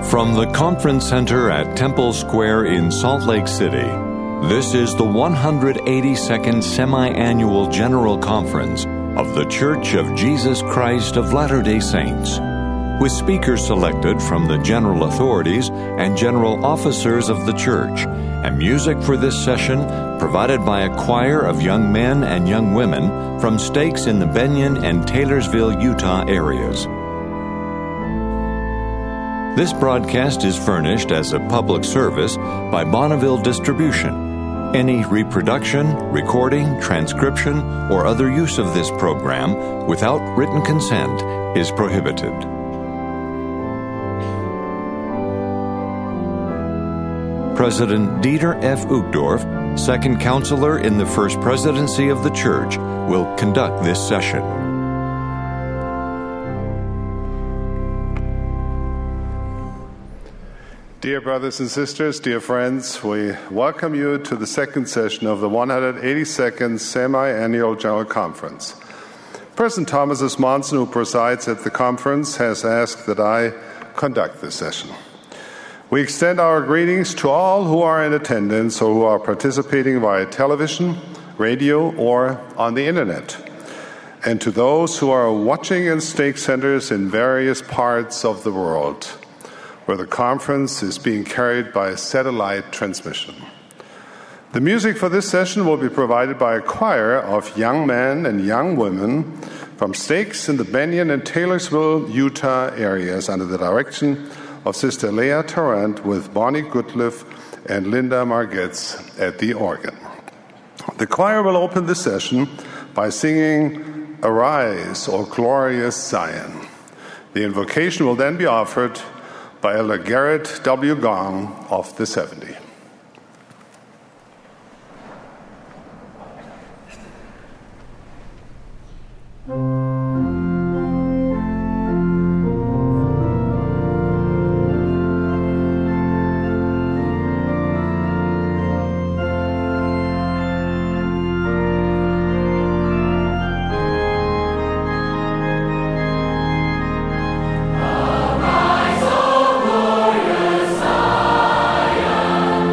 From the Conference Center at Temple Square in Salt Lake City, this is the 182nd Semi-Annual General Conference of The Church of Jesus Christ of Latter-day Saints, with speakers selected from the general authorities and general officers of the church, and music for this session provided by a choir of young men and young women from stakes in the Benyon and Taylorsville, Utah areas. This broadcast is furnished as a public service by Bonneville Distribution. Any reproduction, recording, transcription, or other use of this program without written consent is prohibited. President Dieter F. Uchtdorf, second counselor in the First Presidency of the Church, will conduct this session. Dear brothers and sisters, dear friends, we welcome you to the second session of the 182nd Semi-Annual General Conference. President Thomas S. Monson, who presides at the conference, has asked that I conduct this session. We extend our greetings to all who are in attendance or who are participating via television, radio, or on the internet, and to those who are watching in stake centers in various parts of the world, where the conference is being carried by satellite transmission. The music for this session will be provided by a choir of young men and young women from stakes in the Benyon and Taylorsville, Utah areas under the direction of Sister Leah Tarrant with Bonnie Goodliff and Linda Margetts at the organ. The choir will open the session by singing Arise, O Glorious Zion. The invocation will then be offered by Elder Garrett W. Gong of the 70. Arise, O glorious Zion.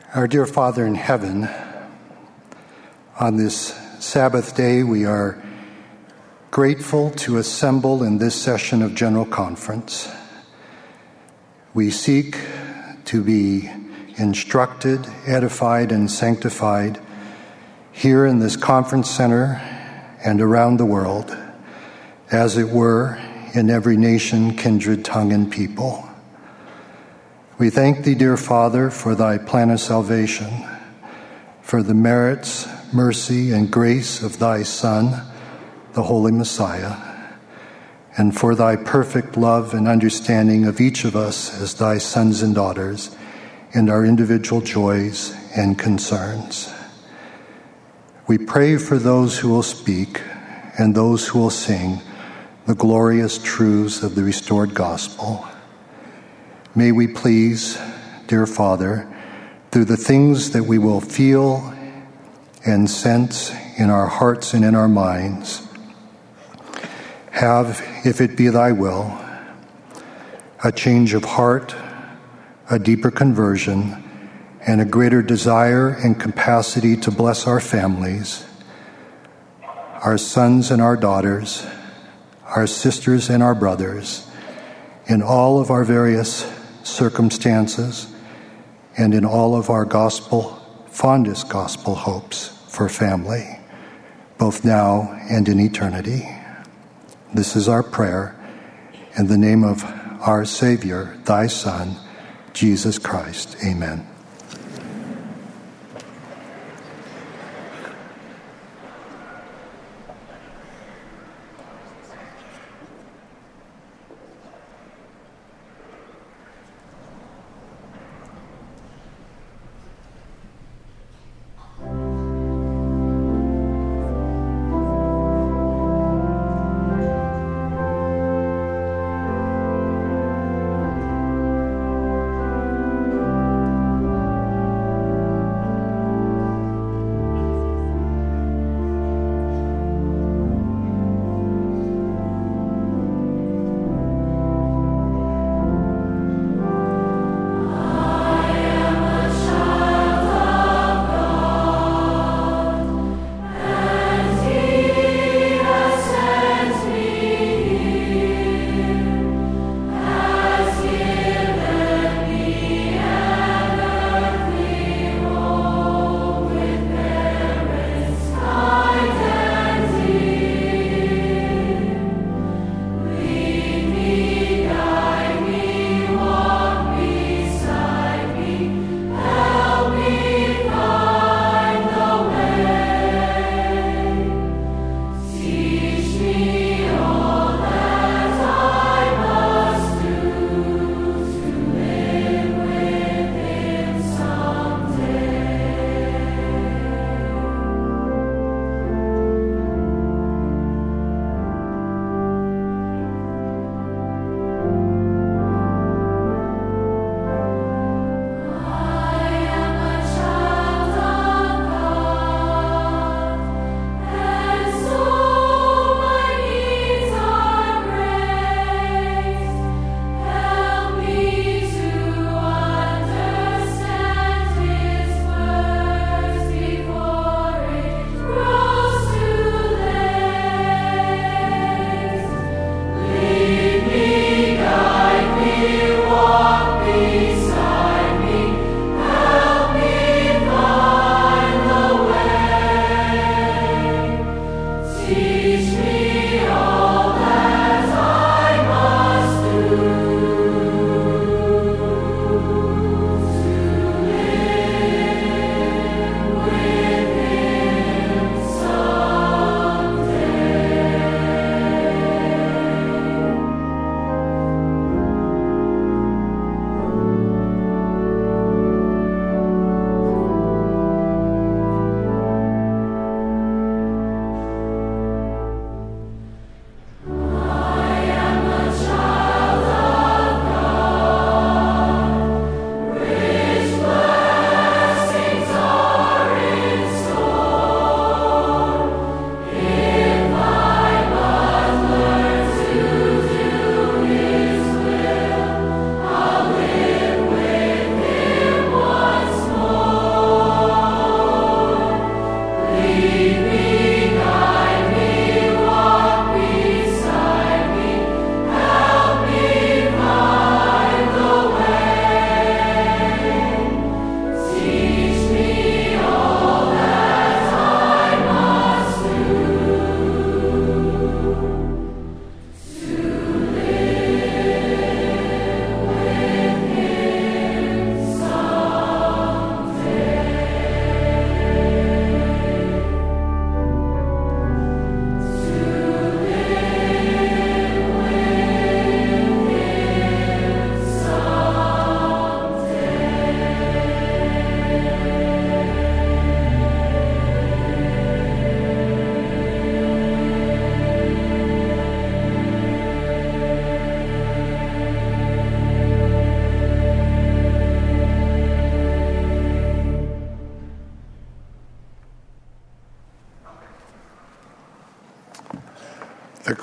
Our dear Father in heaven, on this Sabbath day, we are grateful to assemble in this session of General Conference. We seek to be instructed, edified, and sanctified here in this conference center and around the world, as it were, in every nation, kindred, tongue, and people. We thank thee, dear Father, for thy plan of salvation, for the merits, mercy, and grace of thy Son, the Holy Messiah, and for thy perfect love and understanding of each of us as thy sons and daughters in our individual joys and concerns. We pray for those who will speak and those who will sing the glorious truths of the restored gospel. May we please, dear Father, through the things that we will feel and sense in our hearts and in our minds, have, if it be thy will, a change of heart, a deeper conversion, and a greater desire and capacity to bless our families, our sons and our daughters, our sisters and our brothers, in all of our various circumstances, and in all of our fondest gospel hopes for family, both now and in eternity. This is our prayer in the name of our Savior, thy Son, Jesus Christ. Amen.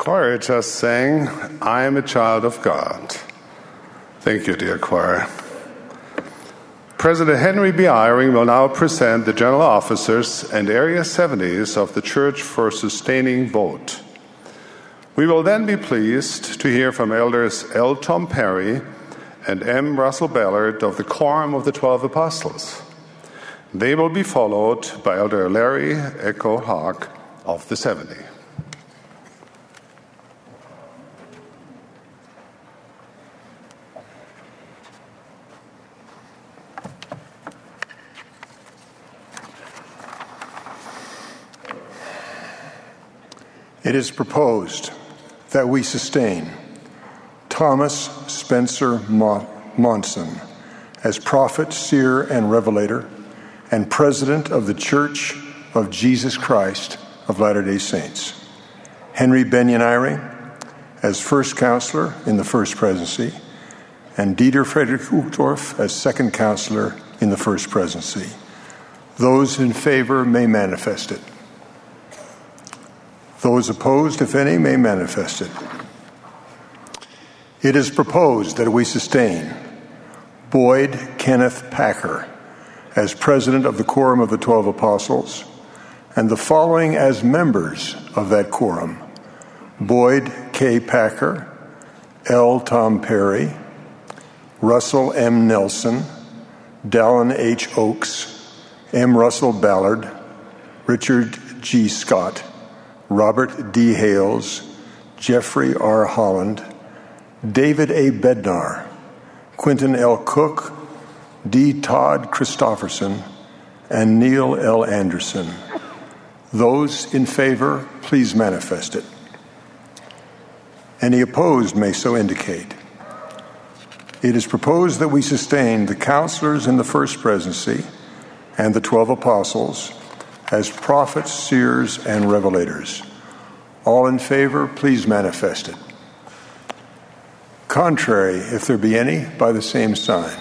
Choir just sang, I am a child of God. Thank you, dear choir. President Henry B. Eyring will now present the general officers and area 70s of the Church for Sustaining Vote. We will then be pleased to hear from Elders L. Tom Perry and M. Russell Ballard of the Quorum of the 12 Apostles. They will be followed by Elder Larry Echo Hawk of the 70. It is proposed that we sustain Thomas Spencer Monson as prophet, seer, and revelator, and president of the Church of Jesus Christ of Latter-day Saints. Henry Benyon Eyring as first counselor in the First Presidency, and Dieter Friedrich Uchtdorf as second counselor in the First Presidency. Those in favor may manifest it. Those opposed, if any, may manifest it. It is proposed that we sustain Boyd Kenneth Packer as president of the Quorum of the 12 Apostles, and the following as members of that quorum: Boyd K. Packer, L. Tom Perry, Russell M. Nelson, Dallin H. Oakes, M. Russell Ballard, Richard G. Scott, Robert D. Hales, Jeffrey R. Holland, David A. Bednar, Quentin L. Cook, D. Todd Christofferson, and Neil L. Anderson. Those in favor, please manifest it. Any opposed may so indicate. It is proposed that we sustain the counselors in the First Presidency and the 12 Apostles as prophets, seers, and revelators. All in favor, please manifest it. Contrary, if there be any, by the same sign.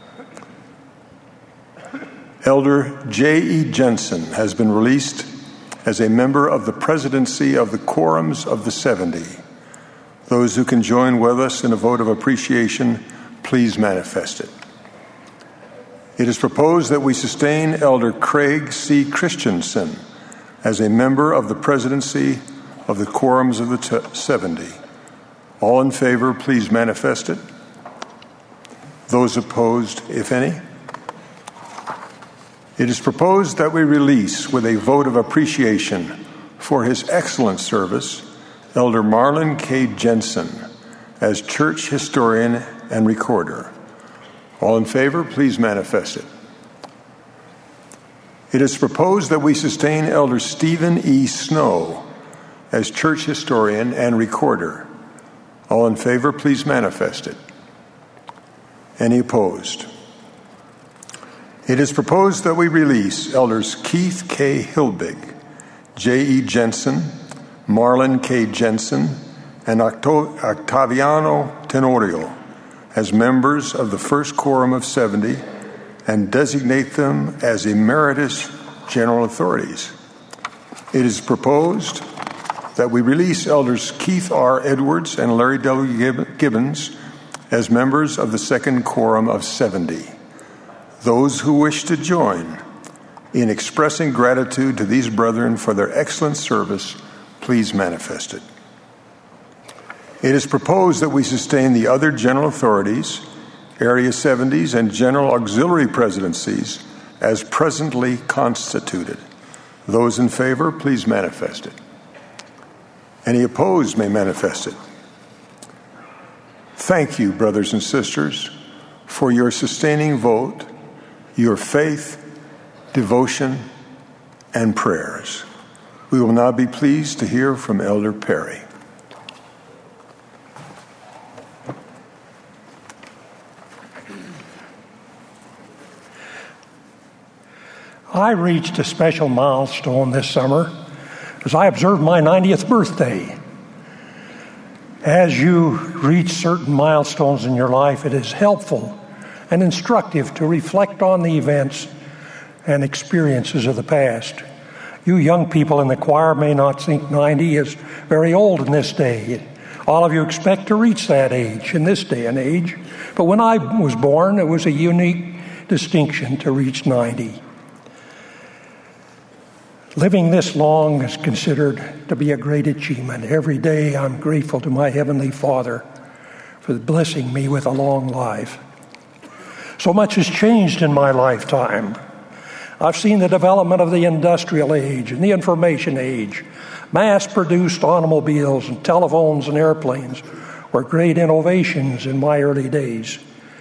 Elder J. E. Jensen has been released as a member of the presidency of the Quorums of the 70. Those who can join with us in a vote of appreciation, please manifest it. It is proposed that we sustain Elder Craig C. Christensen as a member of the presidency of the Quorums of the 70. All in favor, please manifest it. Those opposed, if any. It is proposed that we release with a vote of appreciation for his excellent service Elder Marlon K. Jensen as church historian and recorder. All in favor, please manifest it. It is proposed that we sustain Elder Stephen E. Snow as church historian and recorder. All in favor, please manifest it. Any opposed? It is proposed that we release Elders Keith K. Hilbig, J. E. Jensen, Marlon K. Jensen, and Octaviano Tenorio as members of the First Quorum of 70 and designate them as emeritus general authorities. It is proposed that we release Elders Keith R. Edwards and Larry W. Gibbons as members of the Second Quorum of 70. Those who wish to join in expressing gratitude to these brethren for their excellent service, please manifest it. It is proposed that we sustain the other general authorities, Area 70s, and general auxiliary presidencies as presently constituted. Those in favor, please manifest it. Any opposed may manifest it. Thank you, brothers and sisters, for your sustaining vote, your faith, devotion, and prayers. We will now be pleased to hear from Elder Perry. I reached a special milestone this summer as I observed my 90th birthday. As you reach certain milestones in your life, it is helpful and instructive to reflect on the events and experiences of the past. You young people in the choir may not think 90 is very old in this day. All of you expect to reach that age in this day and age. But when I was born, it was a unique distinction to reach 90. Living this long is considered to be a great achievement. Every day I'm grateful to my Heavenly Father for blessing me with a long life. So much has changed in my lifetime. I've seen the development of the industrial age and the information age. Mass-produced automobiles and telephones and airplanes were great innovations in my early days.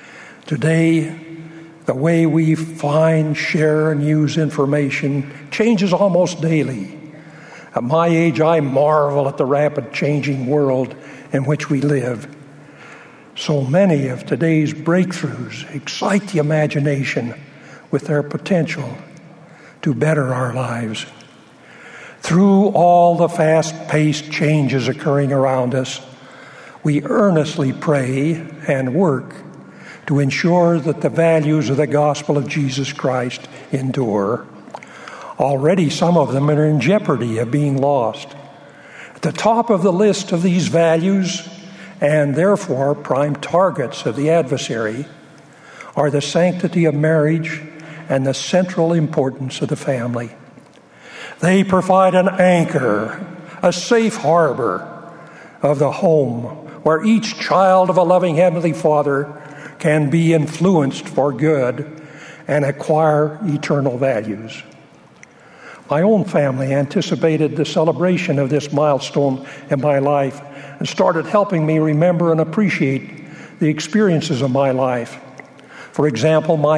Today, the way we find, share, and use information changes almost daily. At my age, I marvel at the rapid changing world in which we live. So many of today's breakthroughs excite the imagination with their potential to better our lives. Through all the fast-paced changes occurring around us, we earnestly pray and work to ensure that the values of the gospel of Jesus Christ endure. Already some of them are in jeopardy of being lost. At the top of the list of these values, and therefore prime targets of the adversary, are the sanctity of marriage and the central importance of the family. They provide an anchor, a safe harbor of the home where each child of a loving Heavenly Father can be influenced for good and acquire eternal values. My own family anticipated the celebration of this milestone in my life and started helping me remember and appreciate the experiences of my life. For example, my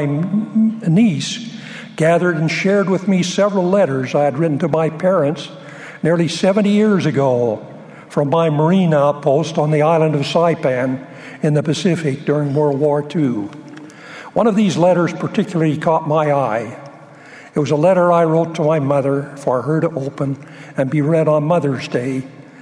niece gathered and shared with me several letters I had written to my parents nearly 70 years ago from my Marine outpost on the island of Saipan in the Pacific during World War II. One of these letters particularly caught my eye. It was a letter I wrote to my mother for her to open and be read on Mother's Day,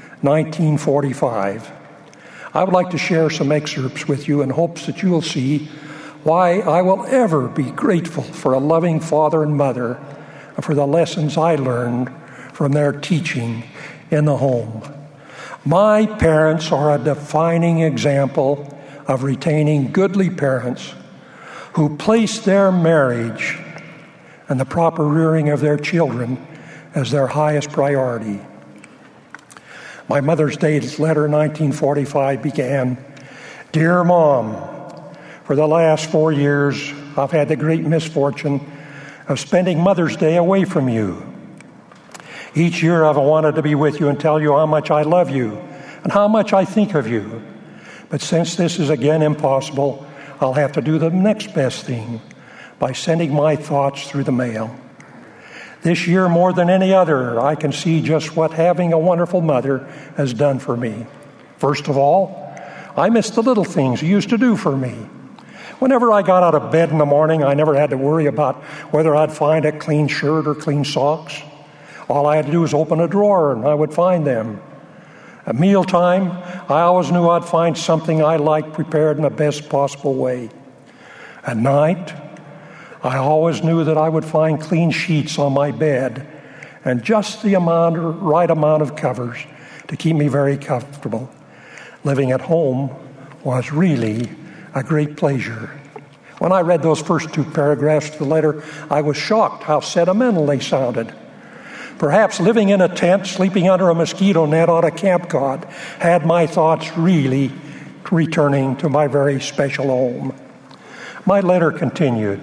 1945. I would like to share some excerpts with you in hopes that you will see why I will ever be grateful for a loving father and mother and for the lessons I learned from their teaching in the home. My parents are a defining example of retaining goodly parents who place their marriage and the proper rearing of their children as their highest priority. My Mother's Day letter, 1945, began, "Dear Mom, for the last 4 years, I've had the great misfortune of spending Mother's Day away from you. Each year I've wanted to be with you and tell you how much I love you and how much I think of you. But since this is again impossible, I'll have to do the next best thing by sending my thoughts through the mail. This year, more than any other, I can see just what having a wonderful mother has done for me. First of all, I miss the little things you used to do for me. Whenever I got out of bed in the morning, I never had to worry about whether I'd find a clean shirt or clean socks. All I had to do was open a drawer and I would find them. At mealtime, I always knew I'd find something I liked prepared in the best possible way. At night, I always knew that I would find clean sheets on my bed and just the right amount of covers to keep me very comfortable. Living at home was really a great pleasure." When I read those first 2 paragraphs of the letter, I was shocked how sentimental they sounded. Perhaps living in a tent, sleeping under a mosquito net on a camp cot, had my thoughts really returning to my very special home. My letter continued,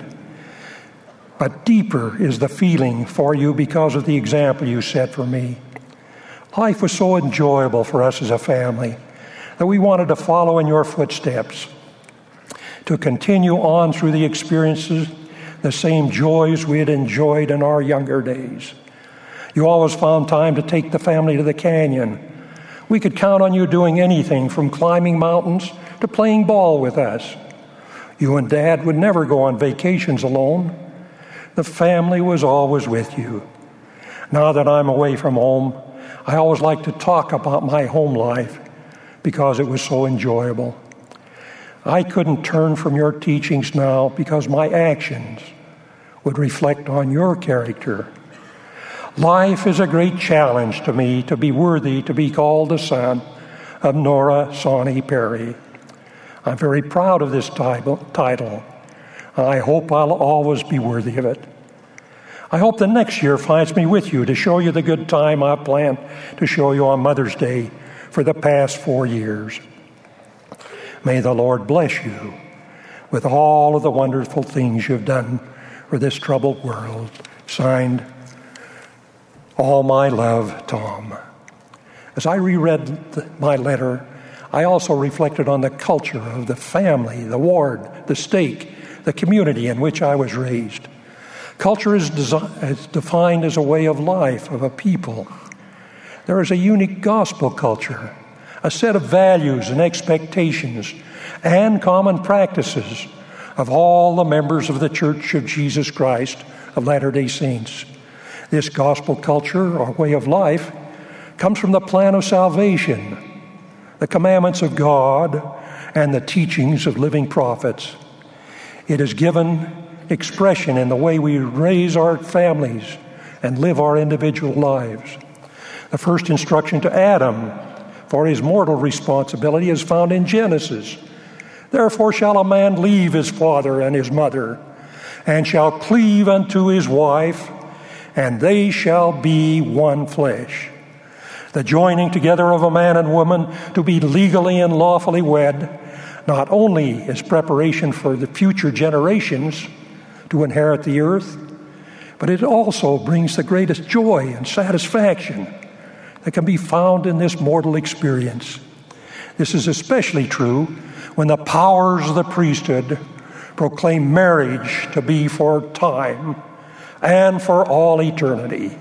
"But deeper is the feeling for you because of the example you set for me. Life was so enjoyable for us as a family that we wanted to follow in your footsteps, to continue on through the experiences, the same joys we had enjoyed in our younger days. You always found time to take the family to the canyon. We could count on you doing anything from climbing mountains to playing ball with us. You and Dad would never go on vacations alone. The family was always with you. Now that I'm away from home, I always like to talk about my home life because it was so enjoyable. I couldn't turn from your teachings now because my actions would reflect on your character. Life is a great challenge to me to be worthy to be called the son of Nora Sawney Perry. I'm very proud of this title. I hope I'll always be worthy of it. I hope the next year finds me with you to show you the good time I plan to show you on Mother's Day for the past 4 years. May the Lord bless you with all of the wonderful things you've done for this troubled world. Signed, all my love, Tom. As I reread my letter, I also reflected on the culture of the family, the ward, the stake, the community in which I was raised. Culture is defined as a way of life of a people. There is a unique gospel culture, a set of values and expectations and common practices of all the members of the Church of Jesus Christ of Latter-day Saints. This gospel culture, or way of life, comes from the plan of salvation, the commandments of God, and the teachings of living prophets. It is given expression in the way we raise our families and live our individual lives. The first instruction to Adam for his mortal responsibility is found in Genesis. Therefore shall a man leave his father and his mother, and shall cleave unto his wife, and they shall be one flesh. The joining together of a man and woman to be legally and lawfully wed not only is preparation for the future generations to inherit the earth, but it also brings the greatest joy and satisfaction that can be found in this mortal experience. This is especially true when the powers of the priesthood proclaim marriage to be for time and for all eternity.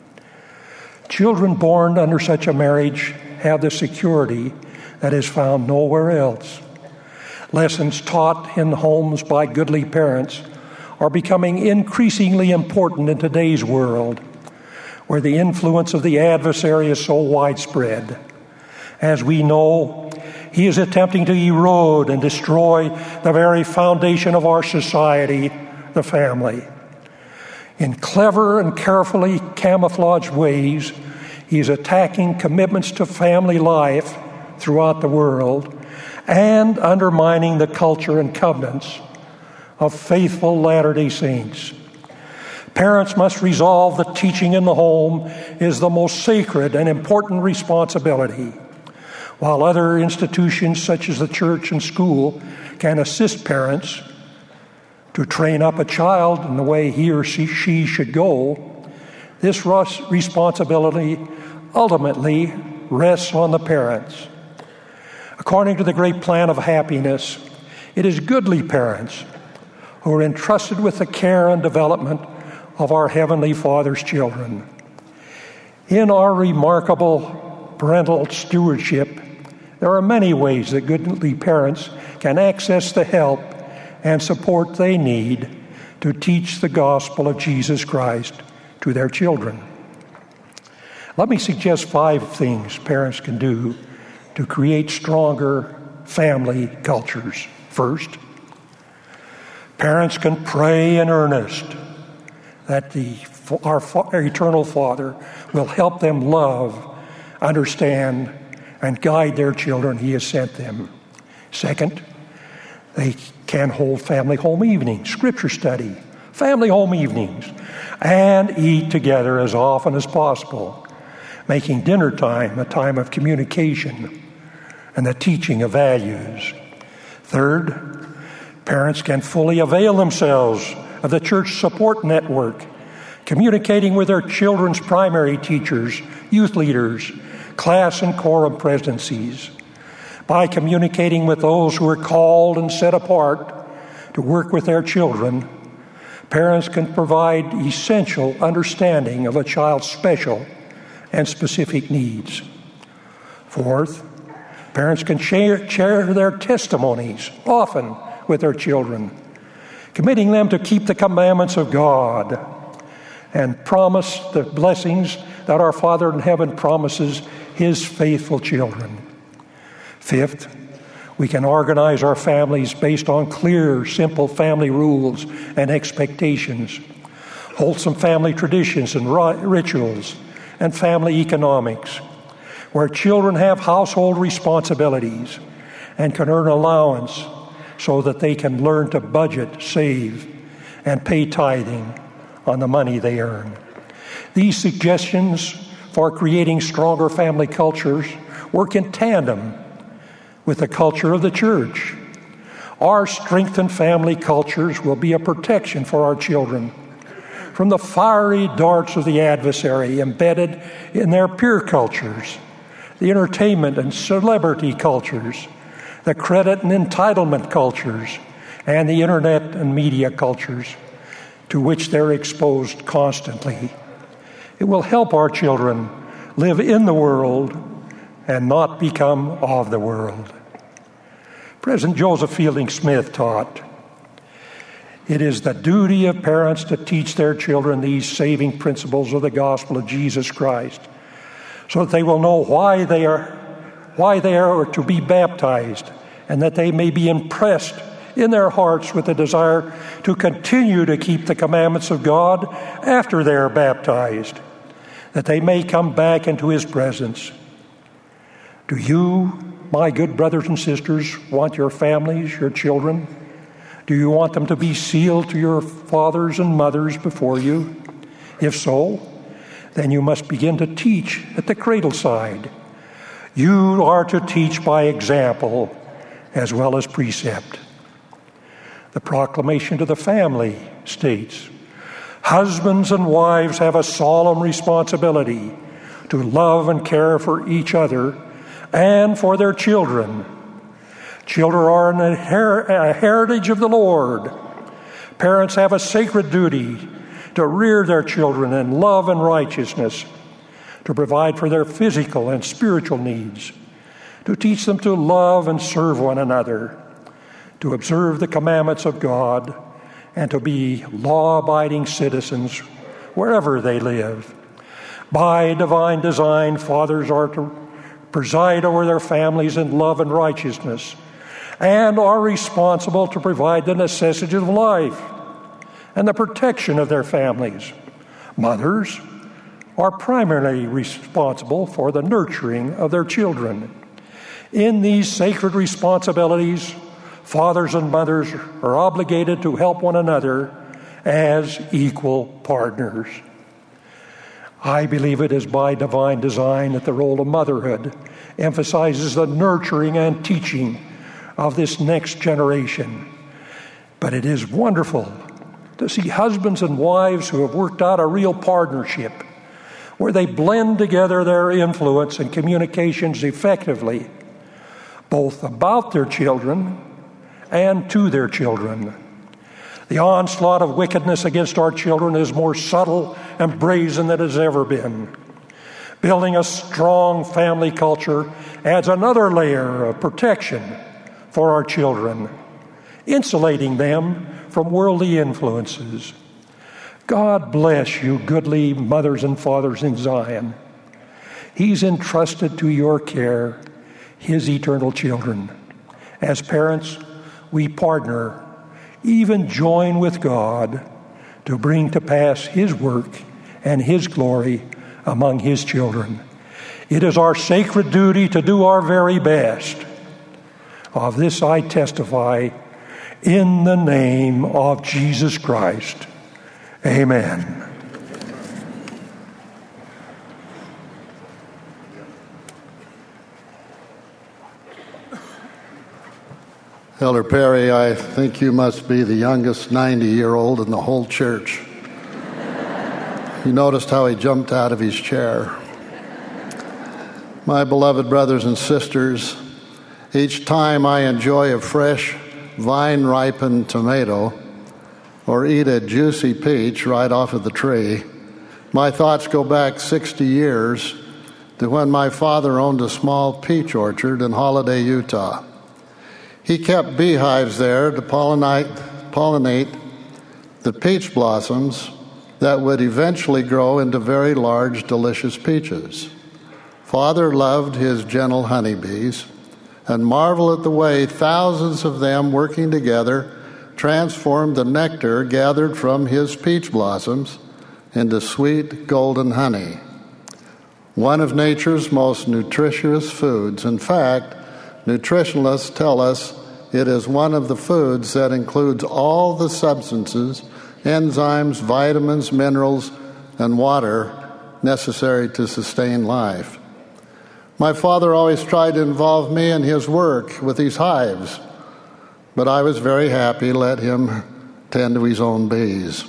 Children born under such a marriage have the security that is found nowhere else. Lessons taught in homes by goodly parents are becoming increasingly important in today's world, where the influence of the adversary is so widespread. As we know, he is attempting to erode and destroy the very foundation of our society, the family. In clever and carefully camouflaged ways, he is attacking commitments to family life throughout the world and undermining the culture and covenants of faithful Latter-day Saints. Parents must resolve that teaching in the home is the most sacred and important responsibility. While other institutions such as the church and school can assist parents to train up a child in the way he or she should go, this responsibility ultimately rests on the parents. According to the great plan of happiness, it is goodly parents who are entrusted with the care and development of our Heavenly Father's children. In our remarkable parental stewardship, there are many ways that goodly parents can access the help and support they need to teach the gospel of Jesus Christ to their children. Let me suggest 5 things parents can do to create stronger family cultures. First, parents can pray in earnest that our eternal Father will help them love, understand, and guide their children He has sent them. Second, they can hold family home evenings, scripture study, family home evenings, and eat together as often as possible, making dinner time a time of communication and the teaching of values. Third, parents can fully avail themselves of the church support network, communicating with their children's primary teachers, youth leaders, class and quorum presidencies. By communicating with those who are called and set apart to work with their children, parents can provide essential understanding of a child's special and specific needs. Fourth, parents can share their testimonies often with their children, committing them to keep the commandments of God and promise the blessings that our Father in heaven promises His faithful children. Fifth, we can organize our families based on clear, simple family rules and expectations, wholesome family traditions and rituals, and family economics, where children have household responsibilities and can earn allowance so that they can learn to budget, save, and pay tithing on the money they earn. These suggestions for creating stronger family cultures work in tandem with the culture of the church. Our strengthened family cultures will be a protection for our children from the fiery darts of the adversary embedded in their peer cultures, the entertainment and celebrity cultures, the credit and entitlement cultures, and the internet and media cultures to which they're exposed constantly. It will help our children live in the world and not become of the world. President Joseph Fielding Smith taught, "It is the duty of parents to teach their children these saving principles of the gospel of Jesus Christ, so that they will know why they are to be baptized, and that they may be impressed in their hearts with the desire to continue to keep the commandments of God after they are baptized, that they may come back into His presence." Do you, my good brothers and sisters, want your families, your children? Do you want them to be sealed to your fathers and mothers before you? If so, then you must begin to teach at the cradle side. You are to teach by example as well as precept. The proclamation to the family states, "Husbands and wives have a solemn responsibility to love and care for each other and for their children. Children are a heritage of the Lord. Parents have a sacred duty to rear their children in love and righteousness, to provide for their physical and spiritual needs, to teach them to love and serve one another, to observe the commandments of God, and to be law-abiding citizens wherever they live. By divine design, fathers are to preside over their families in love and righteousness, and are responsible to provide the necessities of life and the protection of their families. Mothers are primarily responsible for the nurturing of their children. In these sacred responsibilities, fathers and mothers are obligated to help one another as equal partners. I believe it is by divine design that the role of motherhood emphasizes the nurturing and teaching of this next generation. But it is wonderful to see husbands and wives who have worked out a real partnership where they blend together their influence and communications effectively, both about their children and to their children. The onslaught of wickedness against our children is more subtle and brazen than it has ever been. Building a strong family culture adds another layer of protection for our children, insulating them from worldly influences. God bless you, goodly mothers and fathers in Zion. He's entrusted to your care His eternal children. As parents, we partner, even join with God to bring to pass His work and His glory among His children. It is our sacred duty to do our very best. Of this I testify in the name of Jesus Christ. Amen. Elder Perry, I think you must be the youngest 90-year-old in the whole church. You noticed how he jumped out of his chair. My beloved brothers and sisters, each time I enjoy a fresh, vine-ripened tomato or eat a juicy peach right off of the tree, my thoughts go back 60 years to when my father owned a small peach orchard in Holiday, Utah. He kept beehives there to pollinate the peach blossoms that would eventually grow into very large, delicious peaches. Father loved his gentle honeybees and marveled at the way thousands of them working together transformed the nectar gathered from his peach blossoms into sweet golden honey, one of nature's most nutritious foods. In fact, nutritionalists tell us it is one of the foods that includes all the substances, enzymes, vitamins, minerals, and water necessary to sustain life. My father always tried to involve me in his work with these hives, but I was very happy to let him tend to his own bees.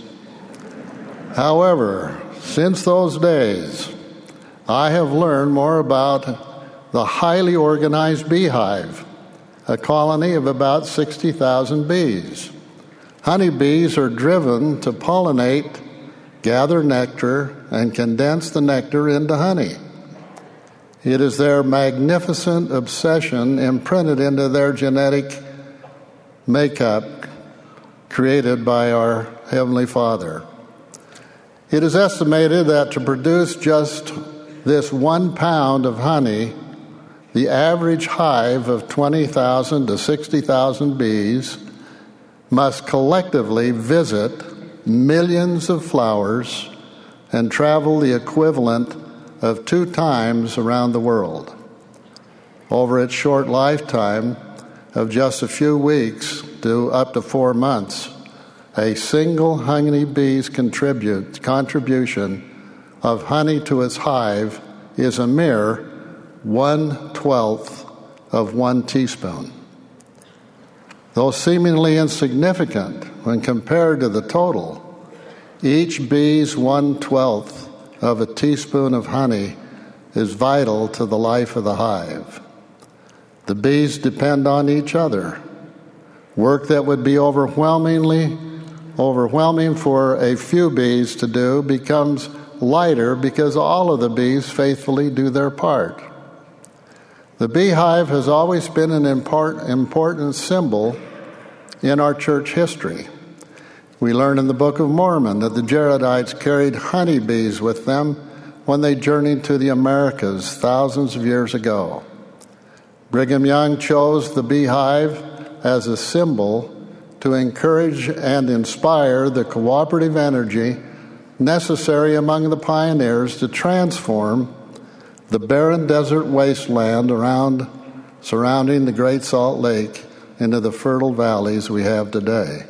However, since those days, I have learned more about the highly organized beehive, a colony of about 60,000 bees. Honeybees are driven to pollinate, gather nectar, and condense the nectar into honey. It is their magnificent obsession imprinted into their genetic makeup created by our Heavenly Father. It is estimated that to produce just this 1 pound of honey, the average hive of 20,000 to 60,000 bees must collectively visit millions of flowers and travel the equivalent of 2 times around the world. Over its short lifetime of just a few weeks to up to 4 months, a single honeybee's contribution of honey to its hive is a mere 1/12 of 1 teaspoon. Though seemingly insignificant when compared to the total, each bee's 1/12 of a teaspoon of honey is vital to the life of the hive. The bees depend on each other. Work that would be overwhelming for a few bees to do becomes lighter because all of the bees faithfully do their part. The beehive has always been an important symbol in our church history. We learn in the Book of Mormon that the Jaredites carried honeybees with them when they journeyed to the Americas thousands of years ago. Brigham Young chose the beehive as a symbol to encourage and inspire the cooperative energy necessary among the pioneers to transform the barren desert wasteland surrounding the Great Salt Lake into the fertile valleys we have today.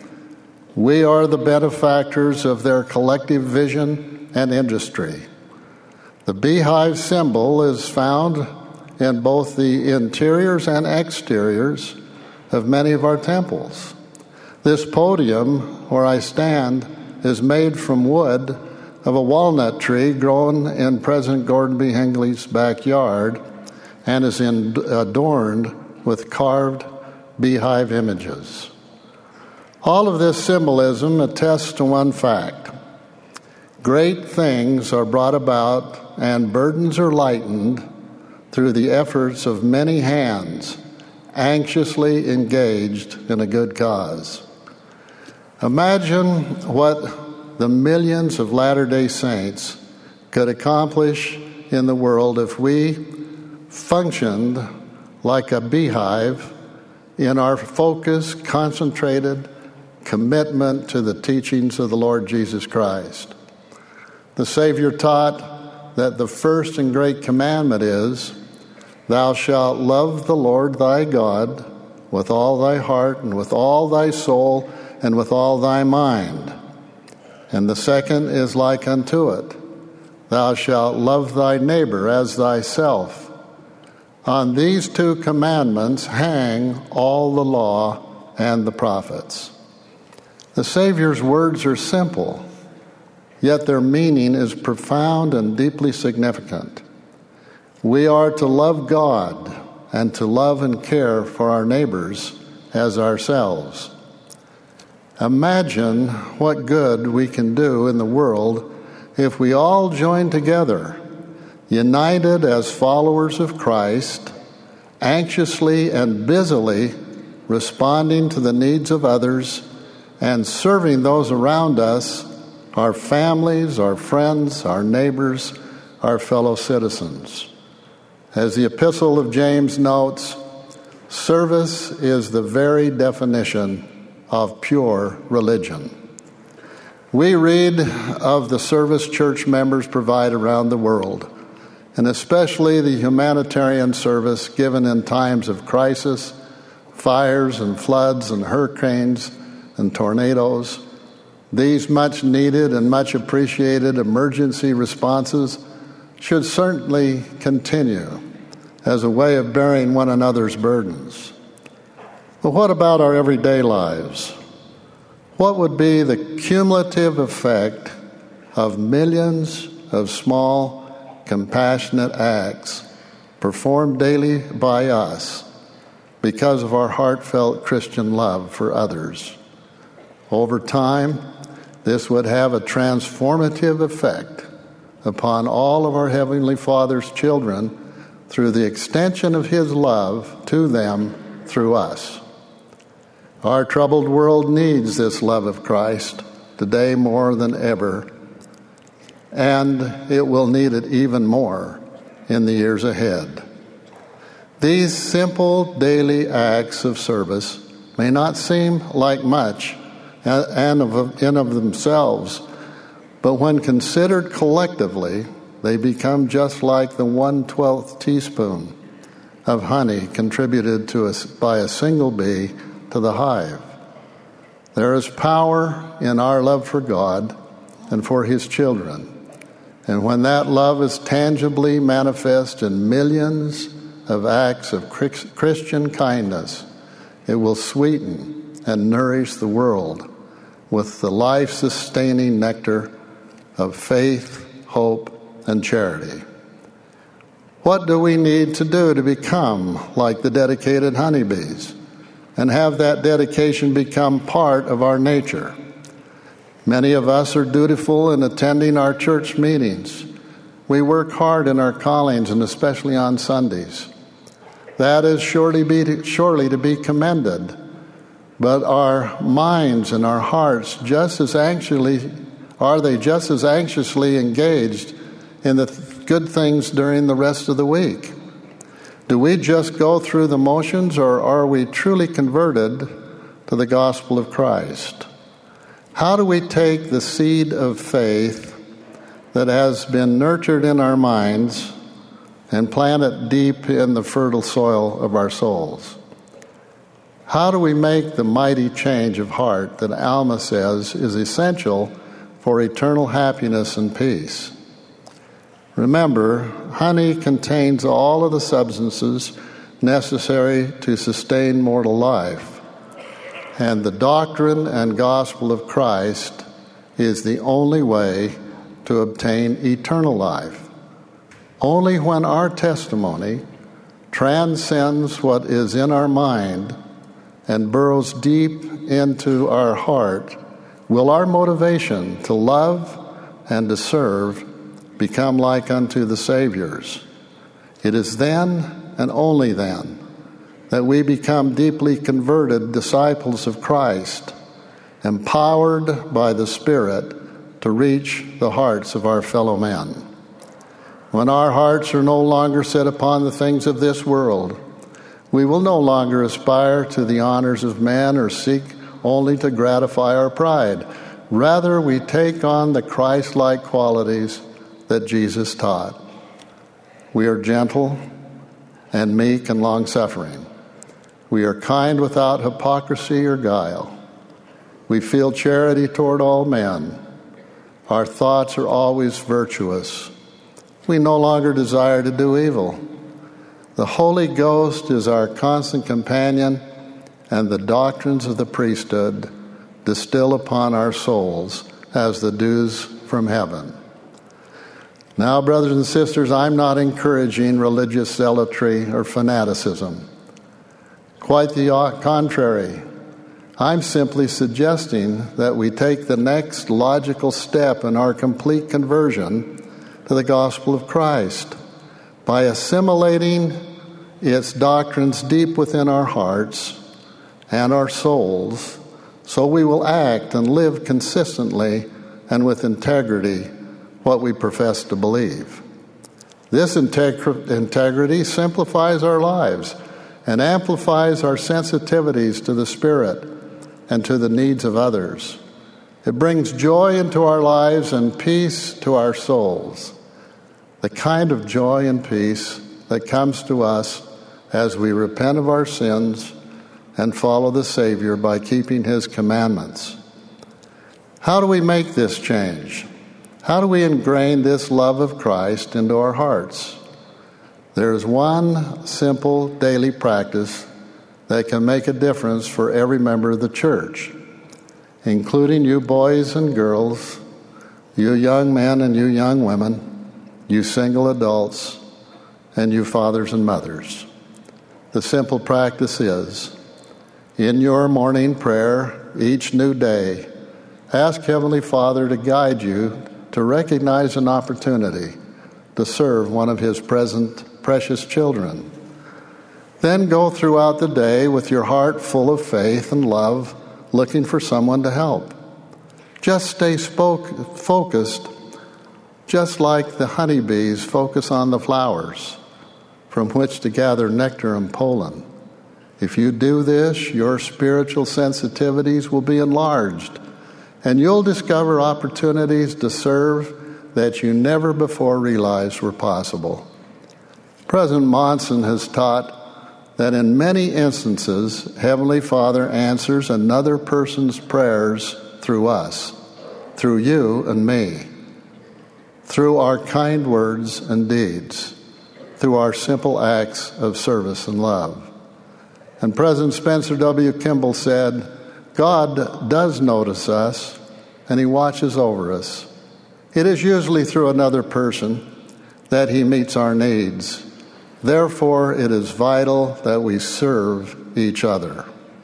We are the benefactors of their collective vision and industry. The beehive symbol is found in both the interiors and exteriors of many of our temples. This podium where I stand is made from wood of a walnut tree grown in President Gordon B. Hinckley's backyard and is adorned with carved beehive images. All of this symbolism attests to one fact: great things are brought about and burdens are lightened through the efforts of many hands anxiously engaged in a good cause. Imagine what the millions of Latter-day Saints could accomplish in the world if we functioned like a beehive in our focused, concentrated commitment to the teachings of the Lord Jesus Christ. The Savior taught that the first and great commandment is, "Thou shalt love the Lord thy God with all thy heart and with all thy soul and with all thy mind." And the second is like unto it, "Thou shalt love thy neighbor as thyself." On these 2 commandments hang all the law and the prophets. The Savior's words are simple, yet their meaning is profound and deeply significant. We are to love God and to love and care for our neighbors as ourselves. Imagine what good we can do in the world if we all join together, united as followers of Christ, anxiously and busily responding to the needs of others and serving those around us, our families, our friends, our neighbors, our fellow citizens. As the Epistle of James notes, service is the very definition of pure religion. We read of the service church members provide around the world, and especially the humanitarian service given in times of crisis, fires and floods and hurricanes and tornadoes. These much needed and much appreciated emergency responses should certainly continue as a way of bearing one another's burdens. But what about our everyday lives? What would be the cumulative effect of millions of small, compassionate acts performed daily by us because of our heartfelt Christian love for others? Over time, this would have a transformative effect upon all of our Heavenly Father's children through the extension of His love to them through us. Our troubled world needs this love of Christ today more than ever, and it will need it even more in the years ahead. These simple daily acts of service may not seem like much in of themselves, but when considered collectively, they become just like the 1/12 teaspoon of honey contributed to us by a single bee to the hive. There is power in our love for God and for His children. And when that love is tangibly manifest in millions of acts of Christian kindness, it will sweeten and nourish the world with the life-sustaining nectar of faith, hope, and charity. What do we need to do to become like the dedicated honeybees and have that dedication become part of our nature? Many of us are dutiful in attending our church meetings. We work hard in our callings, and especially on Sundays. That is surely to be commended. But our minds and our hearts just as anxiously engaged in the good things during the rest of the week? Do we just go through the motions, or are we truly converted to the gospel of Christ? How do we take the seed of faith that has been nurtured in our minds and plant it deep in the fertile soil of our souls? How do we make the mighty change of heart that Alma says is essential for eternal happiness and peace? Remember, honey contains all of the substances necessary to sustain mortal life, and the doctrine and gospel of Christ is the only way to obtain eternal life. Only when our testimony transcends what is in our mind and burrows deep into our heart will our motivation to love and to serve become like unto the Savior's. It is then and only then that we become deeply converted disciples of Christ, empowered by the Spirit to reach the hearts of our fellow men. When our hearts are no longer set upon the things of this world, we will no longer aspire to the honors of man or seek only to gratify our pride. Rather, we take on the Christ-like qualities that Jesus taught. We are gentle and meek and long-suffering. We are kind without hypocrisy or guile. We feel charity toward all men. Our thoughts are always virtuous. We no longer desire to do evil. The Holy Ghost is our constant companion, and the doctrines of the priesthood distill upon our souls as the dews from heaven. Now, brothers and sisters, I'm not encouraging religious zealotry or fanaticism. Quite the contrary. I'm simply suggesting that we take the next logical step in our complete conversion to the gospel of Christ by assimilating its doctrines deep within our hearts and our souls, so we will act and live consistently and with integrity what we profess to believe. This integrity simplifies our lives and amplifies our sensitivities to the Spirit and to the needs of others. It brings joy into our lives and peace to our souls, the kind of joy and peace that comes to us as we repent of our sins and follow the Savior by keeping His commandments. How do we make this change? How do we ingrain this love of Christ into our hearts? There is one simple daily practice that can make a difference for every member of the church, including you boys and girls, you young men and you young women, you single adults, and you fathers and mothers. The simple practice is, in your morning prayer each new day, ask Heavenly Father to guide you to recognize an opportunity to serve one of His present precious children. Then go throughout the day with your heart full of faith and love, looking for someone to help. Just stay focused, just like the honeybees focus on the flowers from which to gather nectar and pollen. If you do this, your spiritual sensitivities will be enlarged, and you'll discover opportunities to serve that you never before realized were possible. President Monson has taught that in many instances, Heavenly Father answers another person's prayers through us, through you and me, through our kind words and deeds, through our simple acts of service and love. And President Spencer W. Kimball said, God does notice us, and He watches over us. It is usually through another person that He meets our needs. Therefore, it is vital that we serve each other.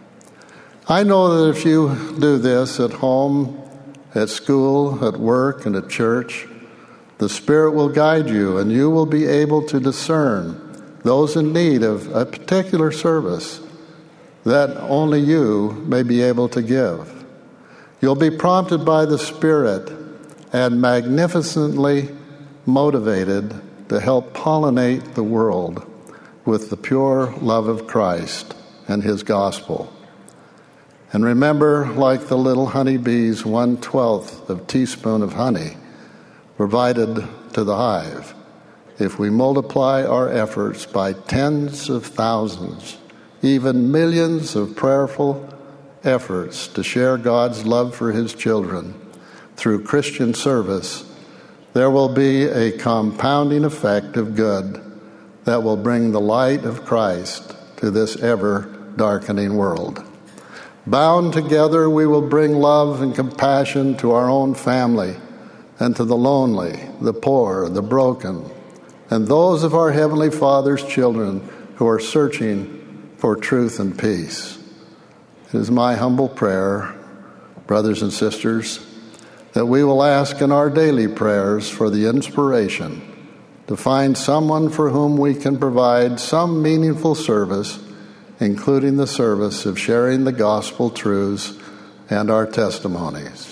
I know that if you do this at home, at school, at work, and at church, the Spirit will guide you, and you will be able to discern those in need of a particular service that only you may be able to give. You'll be prompted by the Spirit and magnificently motivated to help pollinate the world with the pure love of Christ and His gospel. And remember, like the little honeybees, 1/12 of a teaspoon of honey provided to the hive, if we multiply our efforts by tens of thousands, even millions of prayerful efforts to share God's love for His children through Christian service, there will be a compounding effect of good that will bring the light of Christ to this ever-darkening world. Bound together, we will bring love and compassion to our own family and to the lonely, the poor, the broken, and those of our Heavenly Father's children who are searching for truth and peace. It is my humble prayer, brothers and sisters, that we will ask in our daily prayers for the inspiration to find someone for whom we can provide some meaningful service, including the service of sharing the gospel truths and our testimonies.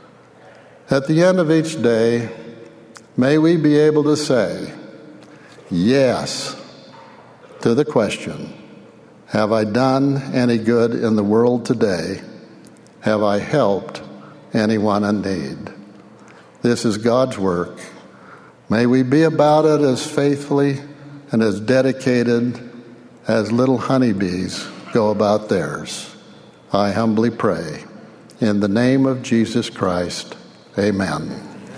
At the end of each day, may we be able to say yes to the question, have I done any good in the world today? Have I helped anyone in need? This is God's work. May we be about it as faithfully and as dedicated as little honeybees go about theirs. I humbly pray. In the name of Jesus Christ, amen.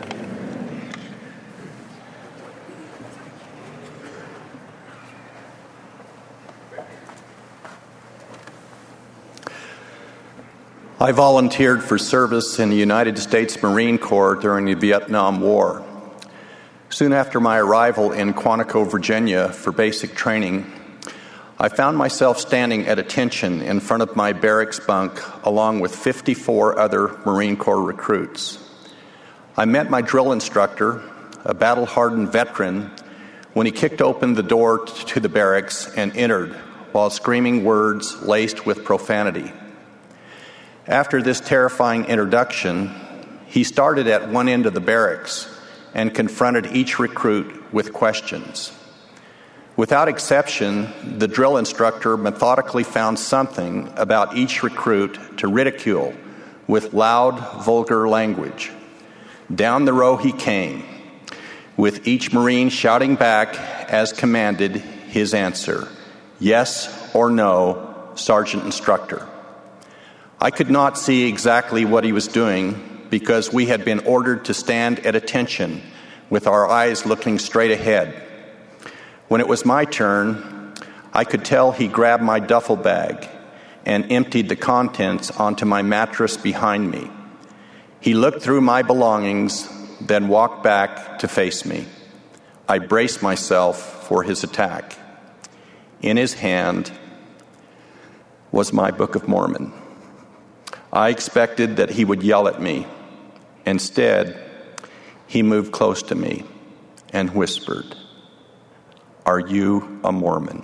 I volunteered for service in the United States Marine Corps during the Vietnam War. Soon after my arrival in Quantico, Virginia for basic training, I found myself standing at attention in front of my barracks bunk along with 54 other Marine Corps recruits. I met my drill instructor, a battle-hardened veteran, when he kicked open the door to the barracks and entered while screaming words laced with profanity. After this terrifying introduction, he started at one end of the barracks and confronted each recruit with questions. Without exception, the drill instructor methodically found something about each recruit to ridicule with loud, vulgar language. Down the row he came, with each Marine shouting back, as commanded, his answer, "Yes or no, Sergeant Instructor." I could not see exactly what he was doing because we had been ordered to stand at attention with our eyes looking straight ahead. When it was my turn, I could tell he grabbed my duffel bag and emptied the contents onto my mattress behind me. He looked through my belongings, then walked back to face me. I braced myself for his attack. In his hand was my Book of Mormon. I expected that he would yell at me. Instead, he moved close to me and whispered, "Are you a Mormon?"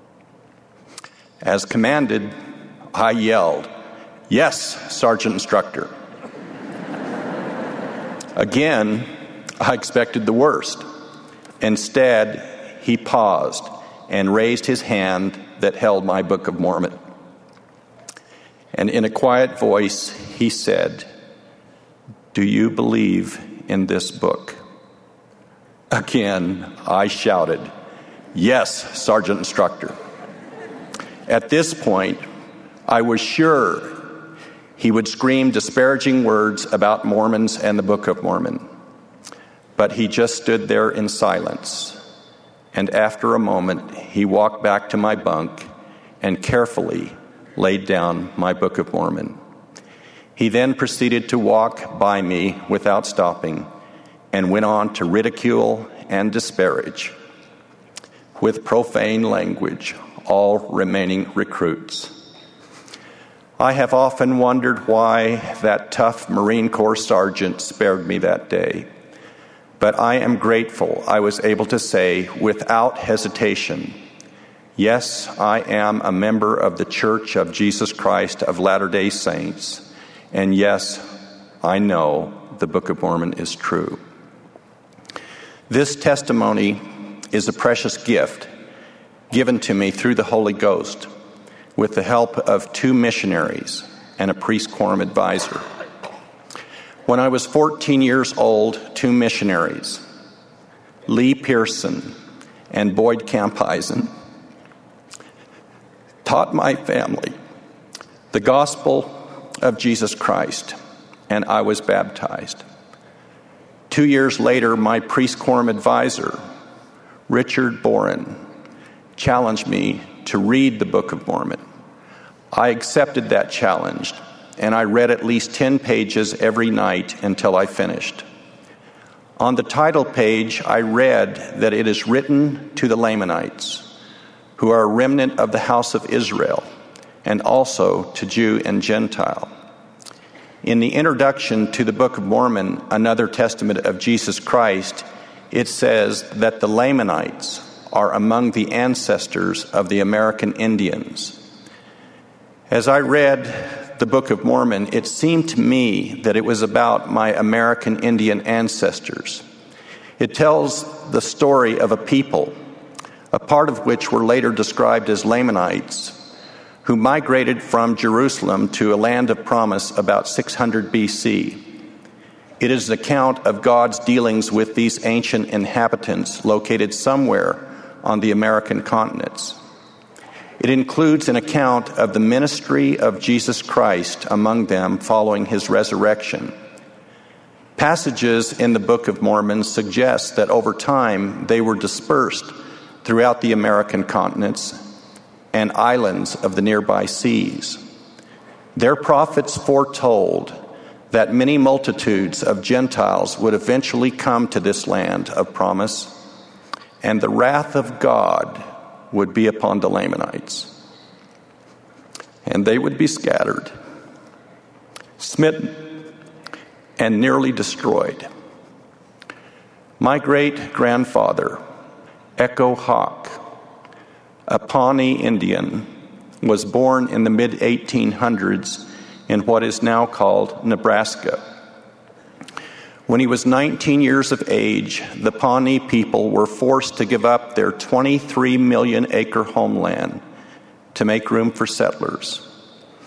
As commanded, I yelled, "Yes, Sergeant Instructor." Again, I expected the worst. Instead, he paused and raised his hand that held my Book of Mormon. And in a quiet voice, he said, "Do you believe in this book?" Again, I shouted, "Yes, Sergeant Instructor." At this point, I was sure he would scream disparaging words about Mormons and the Book of Mormon. But he just stood there in silence. And after a moment, he walked back to my bunk and carefully laid down my Book of Mormon. He then proceeded to walk by me without stopping and went on to ridicule and disparage, with profane language, all remaining recruits. I have often wondered why that tough Marine Corps sergeant spared me that day. But I am grateful I was able to say without hesitation, "Yes, I am a member of the Church of Jesus Christ of Latter-day Saints, and yes, I know the Book of Mormon is true." This testimony is a precious gift given to me through the Holy Ghost with the help of 2 missionaries and a priest quorum advisor. When I was 14 years old, 2 missionaries, Lee Pearson and Boyd Campeisen, taught my family the gospel of Jesus Christ, and I was baptized. 2 years later, my priest quorum advisor, Richard Boren, challenged me to read the Book of Mormon. I accepted that challenge, and I read at least 10 pages every night until I finished. On the title page, I read that it is written to the Lamanites, who are a remnant of the house of Israel, and also to Jew and Gentile. In the introduction to the Book of Mormon, another testament of Jesus Christ, it says that the Lamanites are among the ancestors of the American Indians. As I read the Book of Mormon, it seemed to me that it was about my American Indian ancestors. It tells the story of a people, a part of which were later described as Lamanites, who migrated from Jerusalem to a land of promise about 600 BC. It is an account of God's dealings with these ancient inhabitants located somewhere on the American continents. It includes an account of the ministry of Jesus Christ among them following his resurrection. Passages in the Book of Mormon suggest that over time they were dispersed throughout the American continents and islands of the nearby seas. Their prophets foretold that many multitudes of Gentiles would eventually come to this land of promise, and the wrath of God would be upon the Lamanites, and they would be scattered, smitten, and nearly destroyed. My great-grandfather, Echo Hawk, a Pawnee Indian, was born in the mid-1800s in what is now called Nebraska. When he was 19 years of age, the Pawnee people were forced to give up their 23 million acre homeland to make room for settlers.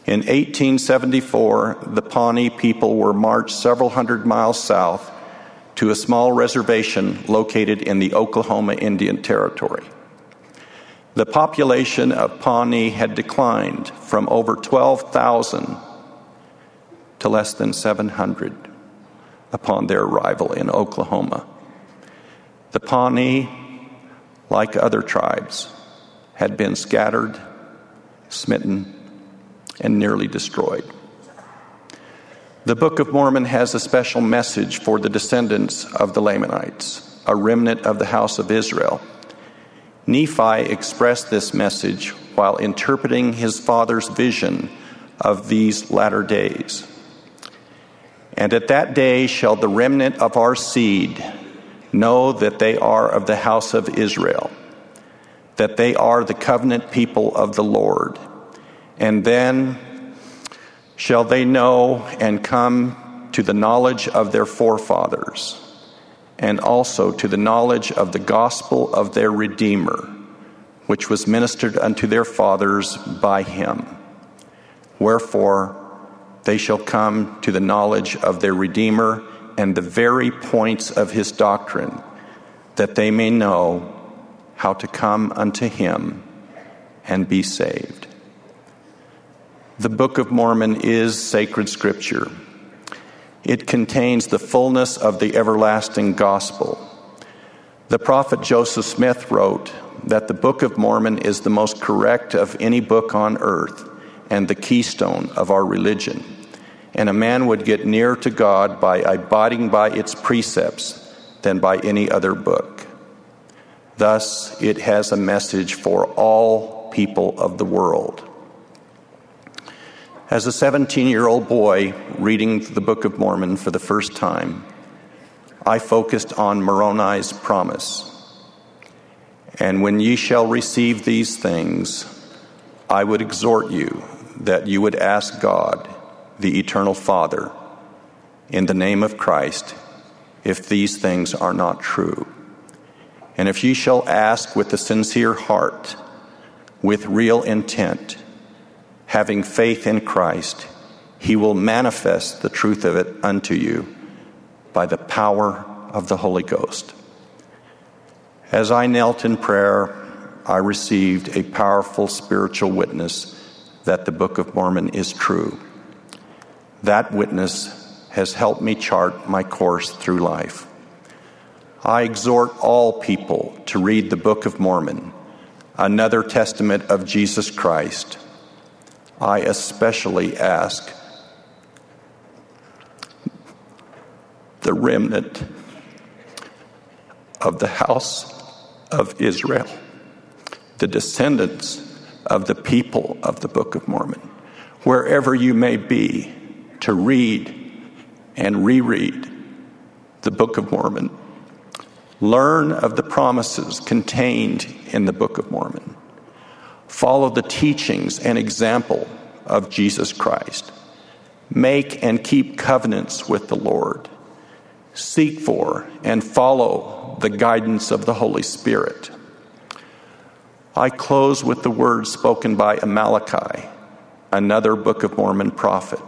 In 1874, the Pawnee people were marched several hundred miles south to a small reservation located in the Oklahoma Indian Territory. The population of Pawnee had declined from over 12,000 to less than 700 upon their arrival in Oklahoma. The Pawnee, like other tribes, had been scattered, smitten, and nearly destroyed. The Book of Mormon has a special message for the descendants of the Lamanites, a remnant of the house of Israel. Nephi expressed this message while interpreting his father's vision of these latter days. And at that day shall the remnant of our seed know that they are of the house of Israel, that they are the covenant people of the Lord. And then shall they know and come to the knowledge of their forefathers, and also to the knowledge of the gospel of their Redeemer, which was ministered unto their fathers by him. Wherefore they shall come to the knowledge of their Redeemer and the very points of his doctrine, that they may know how to come unto him and be saved. The Book of Mormon is sacred scripture. It contains the fullness of the everlasting gospel. The prophet Joseph Smith wrote that the Book of Mormon is the most correct of any book on earth and the keystone of our religion. And a man would get nearer to God by abiding by its precepts than by any other book. Thus, it has a message for all people of the world. As a 17-year-old boy reading the Book of Mormon for the first time, I focused on Moroni's promise. And when ye shall receive these things, I would exhort you that you would ask God, the eternal Father, in the name of Christ, if these things are not true. And if ye shall ask with a sincere heart, with real intent, having faith in Christ, he will manifest the truth of it unto you by the power of the Holy Ghost. As I knelt in prayer, I received a powerful spiritual witness that the Book of Mormon is true. That witness has helped me chart my course through life. I exhort all people to read the Book of Mormon, another testament of Jesus Christ. I especially ask the remnant of the house of Israel, the descendants of the people of the Book of Mormon, wherever you may be, to read and reread the Book of Mormon. Learn of the promises contained in the Book of Mormon. Follow the teachings and example of Jesus Christ. Make and keep covenants with the Lord. Seek for and follow the guidance of the Holy Spirit. I close with the words spoken by Amaleki, another Book of Mormon prophet.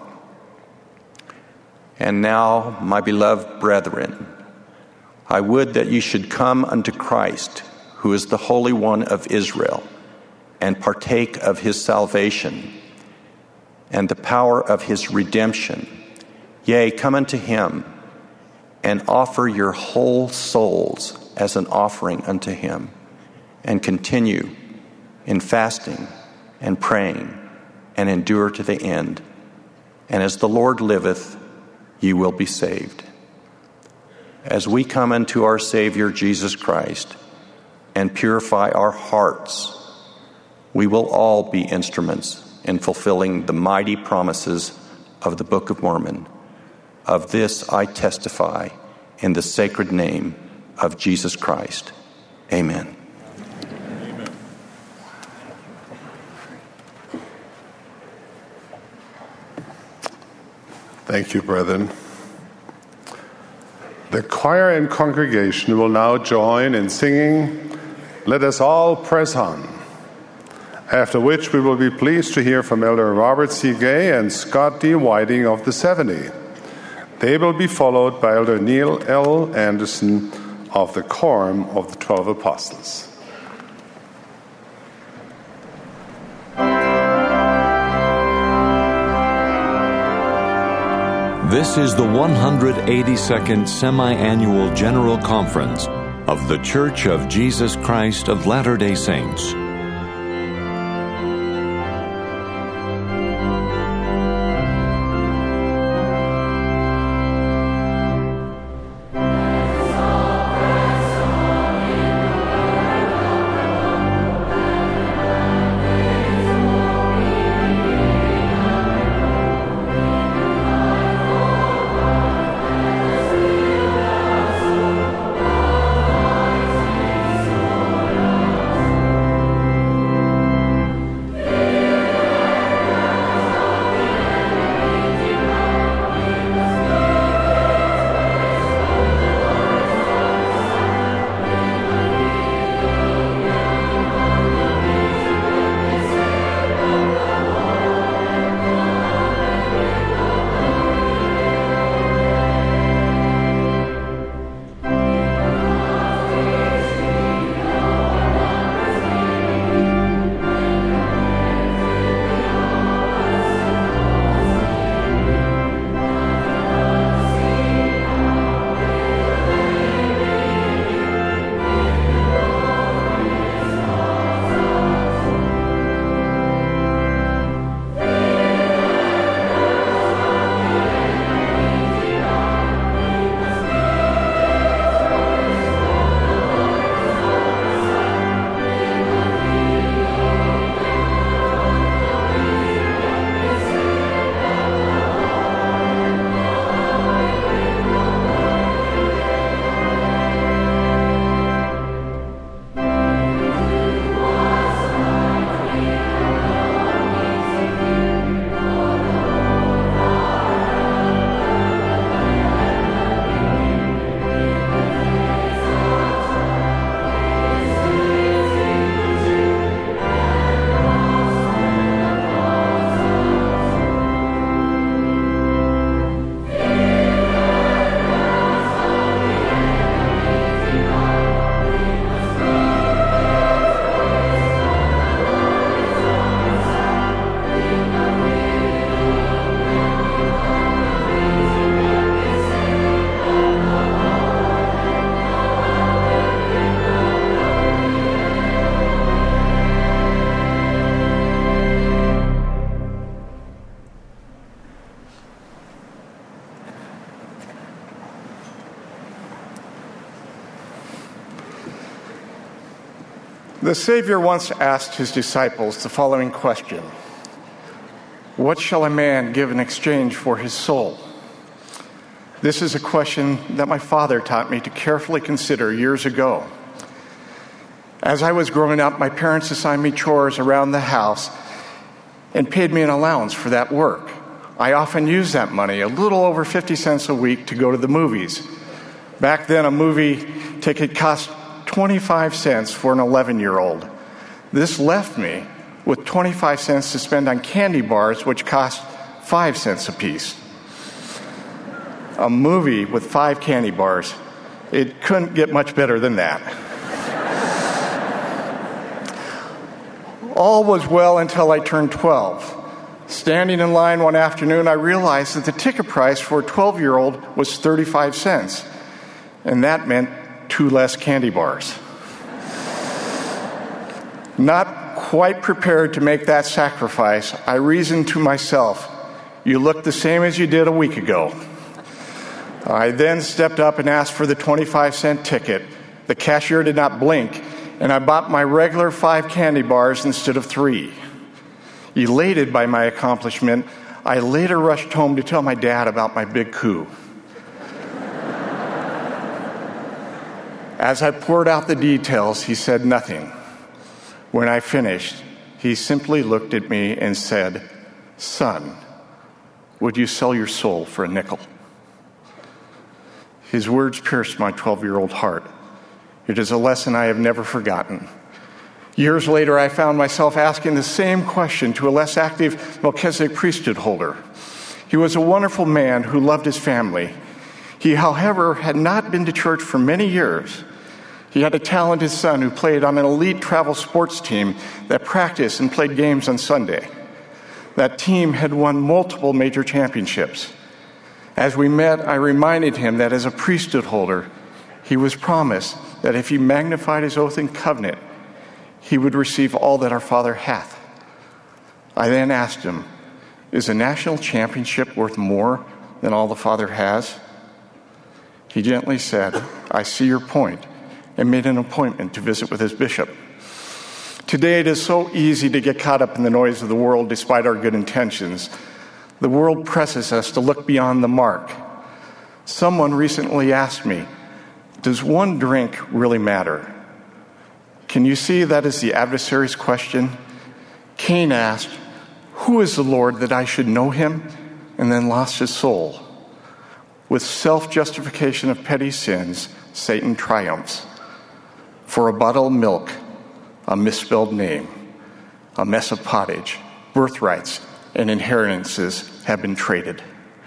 And now, my beloved brethren, I would that you should come unto Christ, who is the Holy One of Israel, and partake of his salvation and the power of his redemption. Yea, come unto him and offer your whole souls as an offering unto him, and continue in fasting and praying and endure to the end. And as the Lord liveth, you will be saved. As we come unto our Savior Jesus Christ and purify our hearts, we will all be instruments in fulfilling the mighty promises of the Book of Mormon. Of this I testify in the sacred name of Jesus Christ. Amen. Thank you, brethren. The choir and congregation will now join in singing, "Let Us All Press On." after which we will be pleased to hear from Elder Robert C. Gay and Scott D. Whiting of the 70. They will be followed by Elder Neil L. Anderson of the Quorum of the 12 Apostles. This is the 182nd Semi-Annual General Conference of The Church of Jesus Christ of Latter-day Saints. The Savior once asked his disciples the following question: "What shall a man give in exchange for his soul?" This is a question that my father taught me to carefully consider years ago. As I was growing up, my parents assigned me chores around the house and paid me an allowance for that work. I often used that money, a little over 50 cents a week, to go to the movies. Back then, a movie ticket cost 25 cents for an 11-year-old. This left me with 25 cents to spend on candy bars, which cost 5 cents apiece. A movie with 5 candy bars. It couldn't get much better than that. All was well until I turned 12. Standing in line one afternoon, I realized that the ticket price for a 12-year-old was 35 cents, and that meant 2 less candy bars. Not quite prepared to make that sacrifice, I reasoned to myself, "You look the same as you did a week ago." I then stepped up and asked for the 25-cent ticket. The cashier did not blink, and I bought my regular 5 candy bars instead of 3. Elated by my accomplishment, I later rushed home to tell my dad about my big coup. As I poured out the details, he said nothing. When I finished, he simply looked at me and said, "Son, would you sell your soul for a nickel?" His words pierced my 12-year-old heart. It is a lesson I have never forgotten. Years later, I found myself asking the same question to a less active Melchizedek priesthood holder. He was a wonderful man who loved his family. He, however, had not been to church for many years. He had a talented son who played on an elite travel sports team that practiced and played games on Sunday. That team had won multiple major championships. As we met, I reminded him that as a priesthood holder, he was promised that if he magnified his oath and covenant, he would receive all that our Father hath. I then asked him, is a national championship worth more than all the Father has? He gently said, I see your point, and made an appointment to visit with his bishop. Today it is so easy to get caught up in the noise of the world despite our good intentions. The world presses us to look beyond the mark. Someone recently asked me, does one drink really matter? Can you see that is the adversary's question? Cain asked, who is the Lord that I should know him? And then lost his soul. With self-justification of petty sins, Satan triumphs. For a bottle of milk, a misspelled name, a mess of pottage, birthrights, and inheritances have been traded.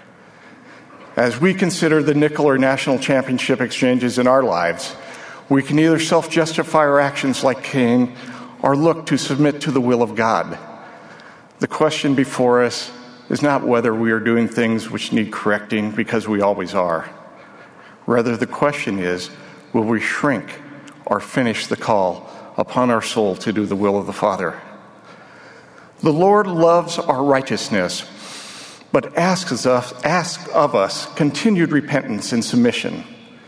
As we consider the nickel or national championship exchanges in our lives, we can either self-justify our actions like Cain or look to submit to the will of God. The question before us is not whether we are doing things which need correcting, because we always are. Rather, the question is, will we shrink or finish the call upon our soul to do the will of the Father? The Lord loves our righteousness, but asks of us continued repentance and submission.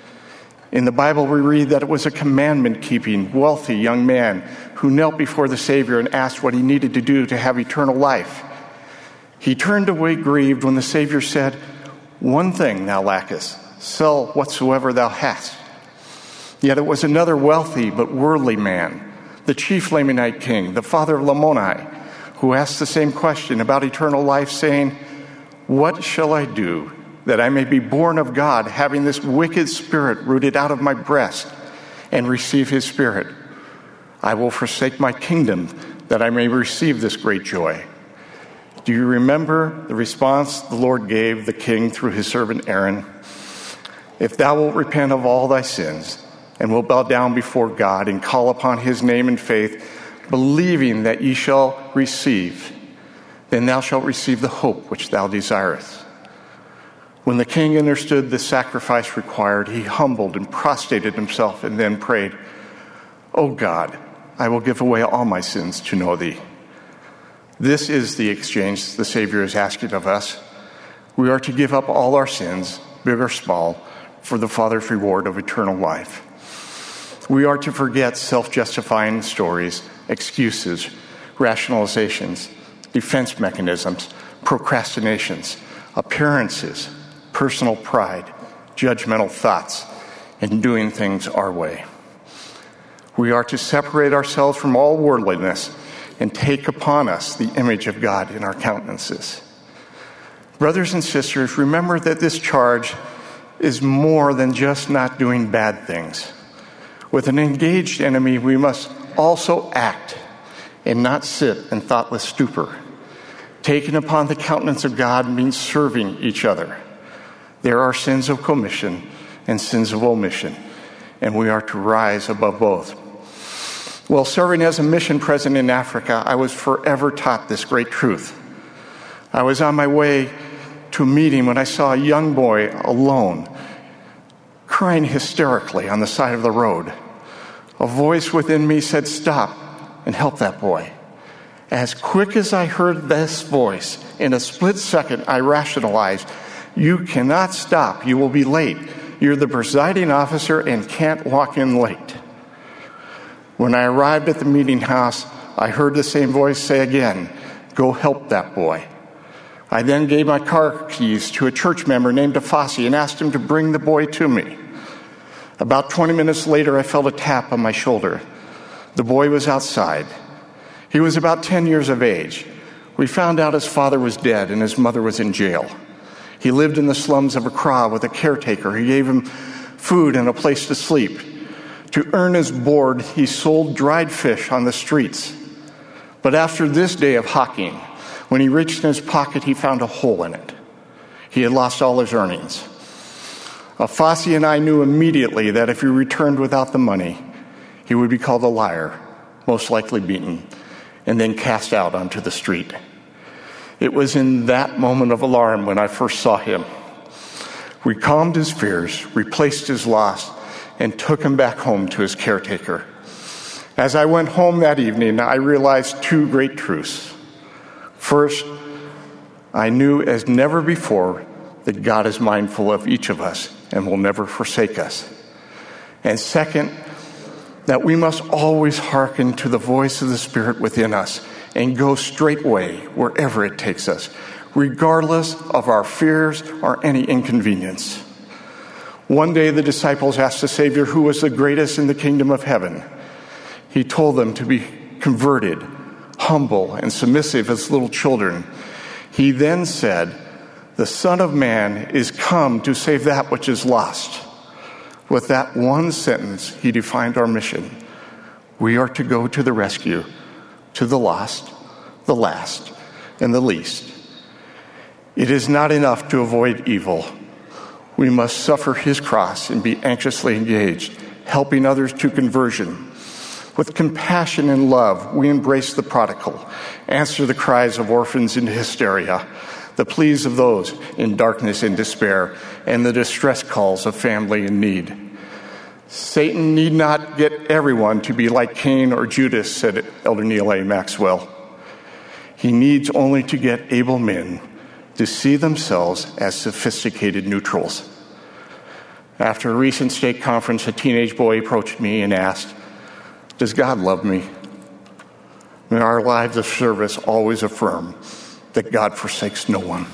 In the Bible, we read that it was a commandment-keeping, wealthy young man who knelt before the Savior and asked what he needed to do to have eternal life. He turned away grieved when the Savior said, one thing thou lackest, sell whatsoever thou hast. Yet it was another wealthy but worldly man, the chief Lamanite king, the father of Lamoni, who asked the same question about eternal life, saying, what shall I do that I may be born of God, having this wicked spirit rooted out of my breast, and receive his Spirit? I will forsake my kingdom that I may receive this great joy. Do you remember the response the Lord gave the king through his servant Aaron? If thou wilt repent of all thy sins, and wilt bow down before God and call upon his name in faith, believing that ye shall receive, then thou shalt receive the hope which thou desirest. When the king understood the sacrifice required, he humbled and prostrated himself and then prayed, O God, I will give away all my sins to know thee. This is the exchange the Savior is asking of us. We are to give up all our sins, big or small, for the Father's reward of eternal life. We are to forget self-justifying stories, excuses, rationalizations, defense mechanisms, procrastinations, appearances, personal pride, judgmental thoughts, and doing things our way. We are to separate ourselves from all worldliness and take upon us the image of God in our countenances. Brothers and sisters, remember that this charge is more than just not doing bad things. With an engaged enemy, we must also act and not sit in thoughtless stupor. Taking upon the countenance of God means serving each other. There are sins of commission and sins of omission, and we are to rise above both. While serving as a mission president in Africa, I was forever taught this great truth. I was on my way to a meeting when I saw a young boy alone, crying hysterically on the side of the road. A voice within me said, "Stop and help that boy." As quick as I heard this voice, in a split second, I rationalized, "You cannot stop. You will be late. You're the presiding officer and can't walk in late." When I arrived at the meeting house, I heard the same voice say again, "Go help that boy." I then gave my car keys to a church member named Afasi and asked him to bring the boy to me. About 20 minutes later, I felt a tap on my shoulder. The boy was outside. He was about 10 years of age. We found out his father was dead and his mother was in jail. He lived in the slums of Accra with a caretaker who gave him food and a place to sleep. To earn his board, he sold dried fish on the streets. But after this day of hawking, when he reached in his pocket, he found a hole in it. He had lost all his earnings. Fosse and I knew immediately that if he returned without the money, he would be called a liar, most likely beaten, and then cast out onto the street. It was in that moment of alarm when I first saw him. We calmed his fears, replaced his loss, and took him back home to his caretaker. As I went home that evening, I realized two great truths. First, I knew as never before that God is mindful of each of us and will never forsake us. And second, that we must always hearken to the voice of the Spirit within us and go straightway wherever it takes us, regardless of our fears or any inconvenience. One day the disciples asked the Savior who was the greatest in the kingdom of heaven. He told them to be converted, humble, and submissive as little children. He then said, "The Son of Man is come to save that which is lost." With that one sentence, he defined our mission. We are to go to the rescue, to the lost, the last, and the least. It is not enough to avoid evil. We must suffer his cross and be anxiously engaged, helping others to conversion. With compassion and love, we embrace the prodigal, answer the cries of orphans in hysteria, the pleas of those in darkness and despair, and the distress calls of family in need. Satan need not get everyone to be like Cain or Judas, said Elder Neal A. Maxwell. He needs only to get able men to see themselves as sophisticated neutrals. After a recent stake conference, a teenage boy approached me and asked, "Does God love me?" May our lives of service always affirm that God forsakes no one.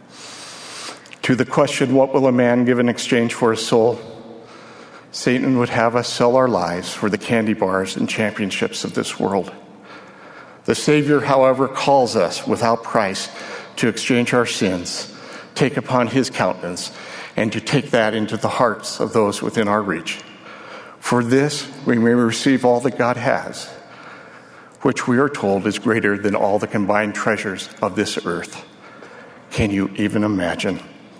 To the question, what will a man give in exchange for his soul? Satan would have us sell our lives for the candy bars and championships of this world. The Savior, however, calls us without price to exchange our sins, take upon his countenance, and to take that into the hearts of those within our reach. For this, we may receive all that God has, which we are told is greater than all the combined treasures of this earth. Can you even imagine?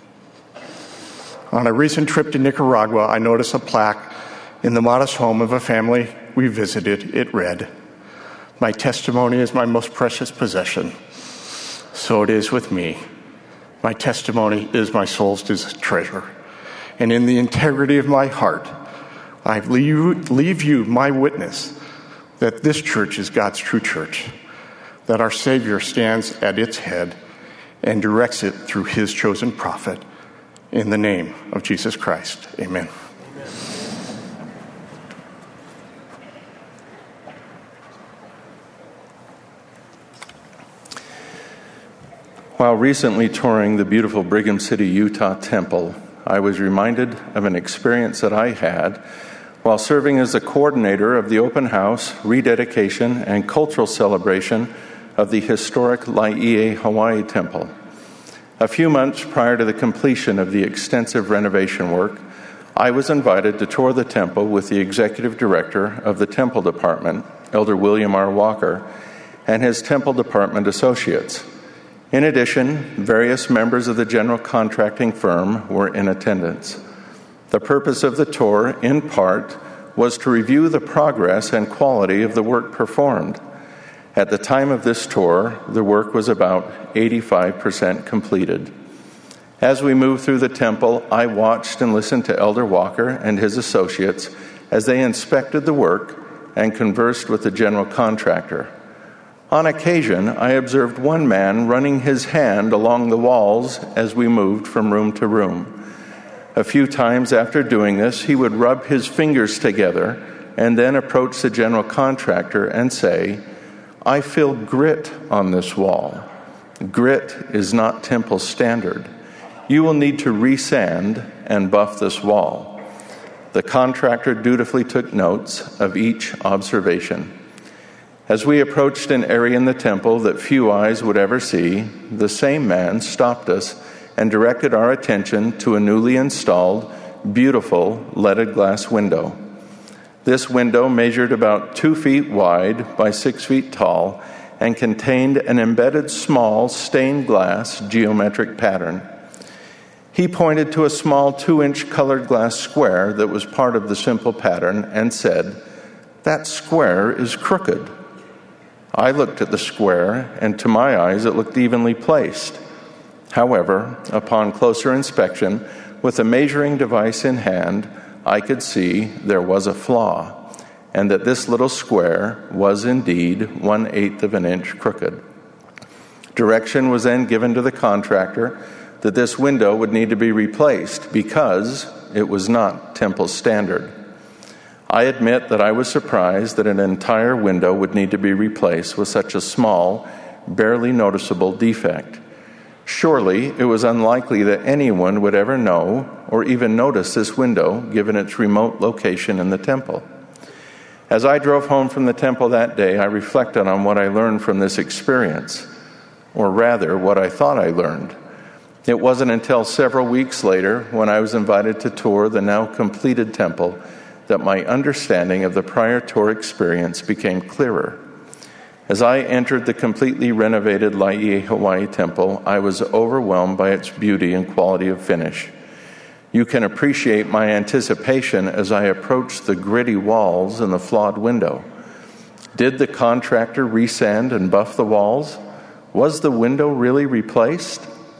On a recent trip to Nicaragua, I noticed a plaque in the modest home of a family we visited. It read, "My testimony is my most precious possession. So it is with me. My testimony is my soul's treasure. And in the integrity of my heart, I leave you my witness that this church is God's true church, that our Savior stands at its head and directs it through his chosen prophet. In the name of Jesus Christ, amen. While recently touring the beautiful Brigham City, Utah temple, I was reminded of an experience that I had while serving as the coordinator of the open house, rededication, and cultural celebration of the historic Laie, Hawaii temple. A few months prior to the completion of the extensive renovation work, I was invited to tour the temple with the executive director of the temple department, Elder William R. Walker, and his temple department associates. In addition, various members of the general contracting firm were in attendance. The purpose of the tour, in part, was to review the progress and quality of the work performed. At the time of this tour, the work was about 85% completed. As we moved through the temple, I watched and listened to Elder Walker and his associates as they inspected the work and conversed with the general contractor. On occasion, I observed one man running his hand along the walls as we moved from room to room. A few times after doing this, he would rub his fingers together and then approach the general contractor and say, "I feel grit on this wall. Grit is not temple standard. You will need to resand and buff this wall." The contractor dutifully took notes of each observation. As we approached an area in the temple that few eyes would ever see, the same man stopped us and directed our attention to a newly installed, beautiful leaded glass window. This window measured about 2 feet wide by 6 feet tall and contained an embedded small stained glass geometric pattern. He pointed to a small 2-inch colored glass square that was part of the simple pattern and said, "That square is crooked." I looked at the square, and to my eyes it looked evenly placed. However, upon closer inspection, with a measuring device in hand, I could see there was a flaw, and that this little square was indeed 1/8 of an inch crooked. Direction was then given to the contractor that this window would need to be replaced because it was not temple standard. I admit that I was surprised that an entire window would need to be replaced with such a small, barely noticeable defect. Surely it was unlikely that anyone would ever know or even notice this window given its remote location in the temple. As I drove home from the temple that day, I reflected on what I learned from this experience, or rather, what I thought I learned. It wasn't until several weeks later, when I was invited to tour the now completed temple, that my understanding of the prior tour experience became clearer. As I entered the completely renovated Laie, Hawaii temple, I was overwhelmed by its beauty and quality of finish. You can appreciate my anticipation as I approached the gritty walls and the flawed window. Did the contractor resand and buff the walls? Was the window really replaced?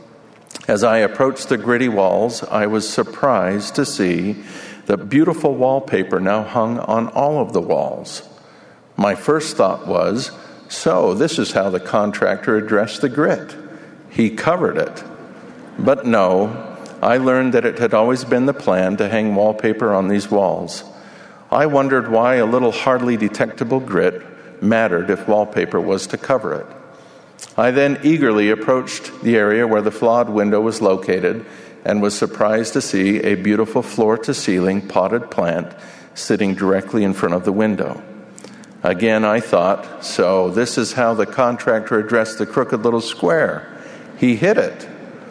As I approached the gritty walls, I was surprised to see the beautiful wallpaper now hung on all of the walls. My first thought was, so this is how the contractor addressed the grit. He covered it. But no, I learned that it had always been the plan to hang wallpaper on these walls. I wondered why a little hardly detectable grit mattered if wallpaper was to cover it. I then eagerly approached the area where the flawed window was located and was surprised to see a beautiful floor-to-ceiling potted plant sitting directly in front of the window. Again, I thought, so this is how the contractor addressed the crooked little square. He hit it.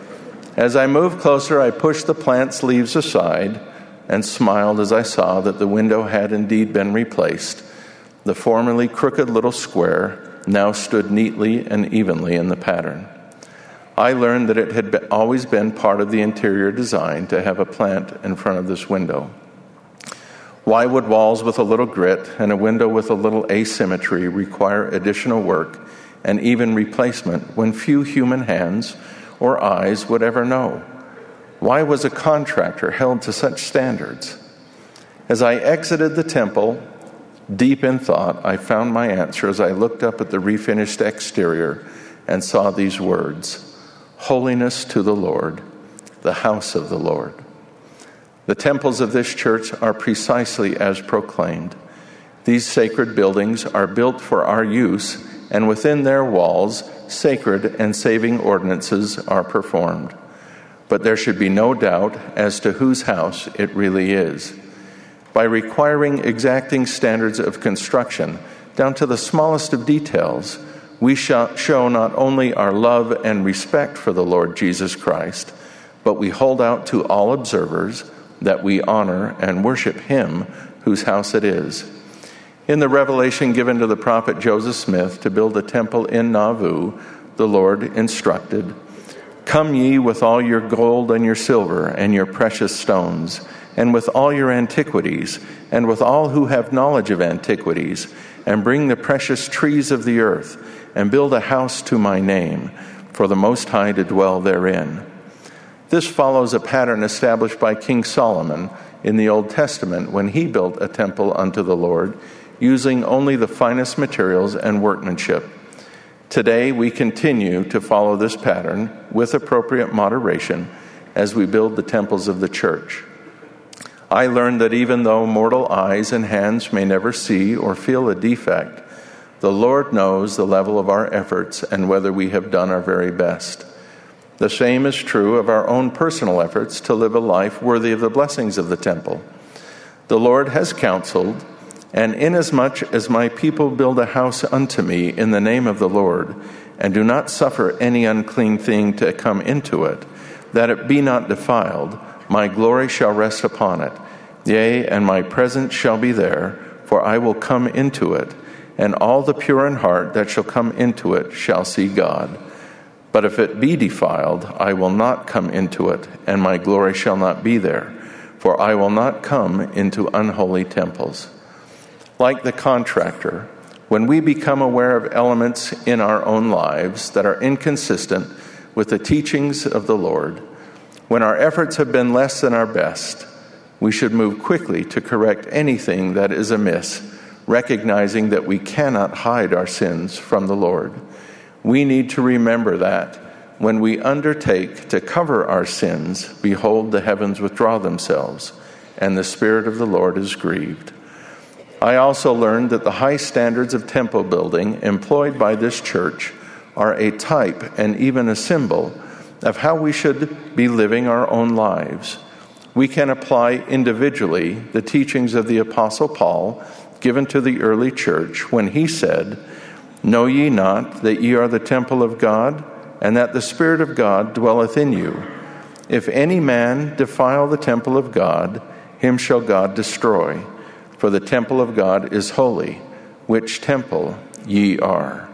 As I moved closer, I pushed the plant's leaves aside and smiled as I saw that the window had indeed been replaced. The formerly crooked little square now stood neatly and evenly in the pattern. I learned that it had always been part of the interior design to have a plant in front of this window. Why would walls with a little grit and a window with a little asymmetry require additional work and even replacement when few human hands or eyes would ever know? Why was a contractor held to such standards? As I exited the temple, deep in thought, I found my answer as I looked up at the refinished exterior and saw these words, "Holiness to the Lord, the house of the Lord." The temples of this church are precisely as proclaimed. These sacred buildings are built for our use, and within their walls, sacred and saving ordinances are performed. But there should be no doubt as to whose house it really is. By requiring exacting standards of construction, down to the smallest of details, we shall show not only our love and respect for the Lord Jesus Christ, but we hold out to all observers that we honor and worship Him whose house it is. In the revelation given to the prophet Joseph Smith to build a temple in Nauvoo, the Lord instructed, "Come ye with all your gold and your silver and your precious stones, and with all your antiquities, and with all who have knowledge of antiquities, and bring the precious trees of the earth, and build a house to my name, for the Most High to dwell therein." This follows a pattern established by King Solomon in the Old Testament when he built a temple unto the Lord, using only the finest materials and workmanship. Today, we continue to follow this pattern with appropriate moderation as we build the temples of the church. I learned that even though mortal eyes and hands may never see or feel a defect, the Lord knows the level of our efforts and whether we have done our very best. The same is true of our own personal efforts to live a life worthy of the blessings of the temple. The Lord has counseled, "And inasmuch as my people build a house unto me in the name of the Lord, and do not suffer any unclean thing to come into it, that it be not defiled, my glory shall rest upon it. Yea, and my presence shall be there, for I will come into it, and all the pure in heart that shall come into it shall see God. But if it be defiled, I will not come into it, and my glory shall not be there, for I will not come into unholy temples. Like the contractor, when we become aware of elements in our own lives that are inconsistent with the teachings of the Lord, when our efforts have been less than our best, we should move quickly to correct anything that is amiss, recognizing that we cannot hide our sins from the Lord. We need to remember that when we undertake to cover our sins, behold, the heavens withdraw themselves, and the Spirit of the Lord is grieved. I also learned that the high standards of temple building employed by this church are a type and even a symbol of how we should be living our own lives. We can apply individually the teachings of the Apostle Paul given to the early church when he said, "Know ye not that ye are the temple of God, and that the Spirit of God dwelleth in you? If any man defile the temple of God, him shall God destroy. For the temple of God is holy, which temple ye are."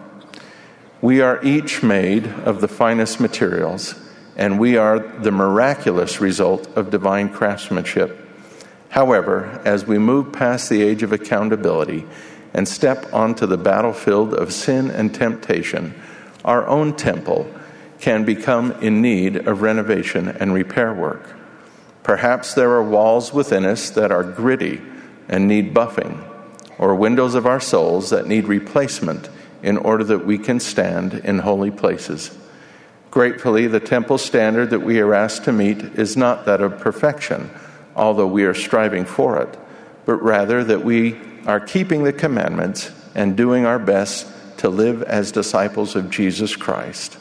We are each made of the finest materials, and we are the miraculous result of divine craftsmanship. However, as we move past the age of accountability and step onto the battlefield of sin and temptation, our own temple can become in need of renovation and repair work. Perhaps there are walls within us that are gritty and need buffing, or windows of our souls that need replacement in order that we can stand in holy places. Gratefully, the temple standard that we are asked to meet is not that of perfection, although we are striving for it, but rather that we are keeping the commandments and doing our best to live as disciples of Jesus Christ.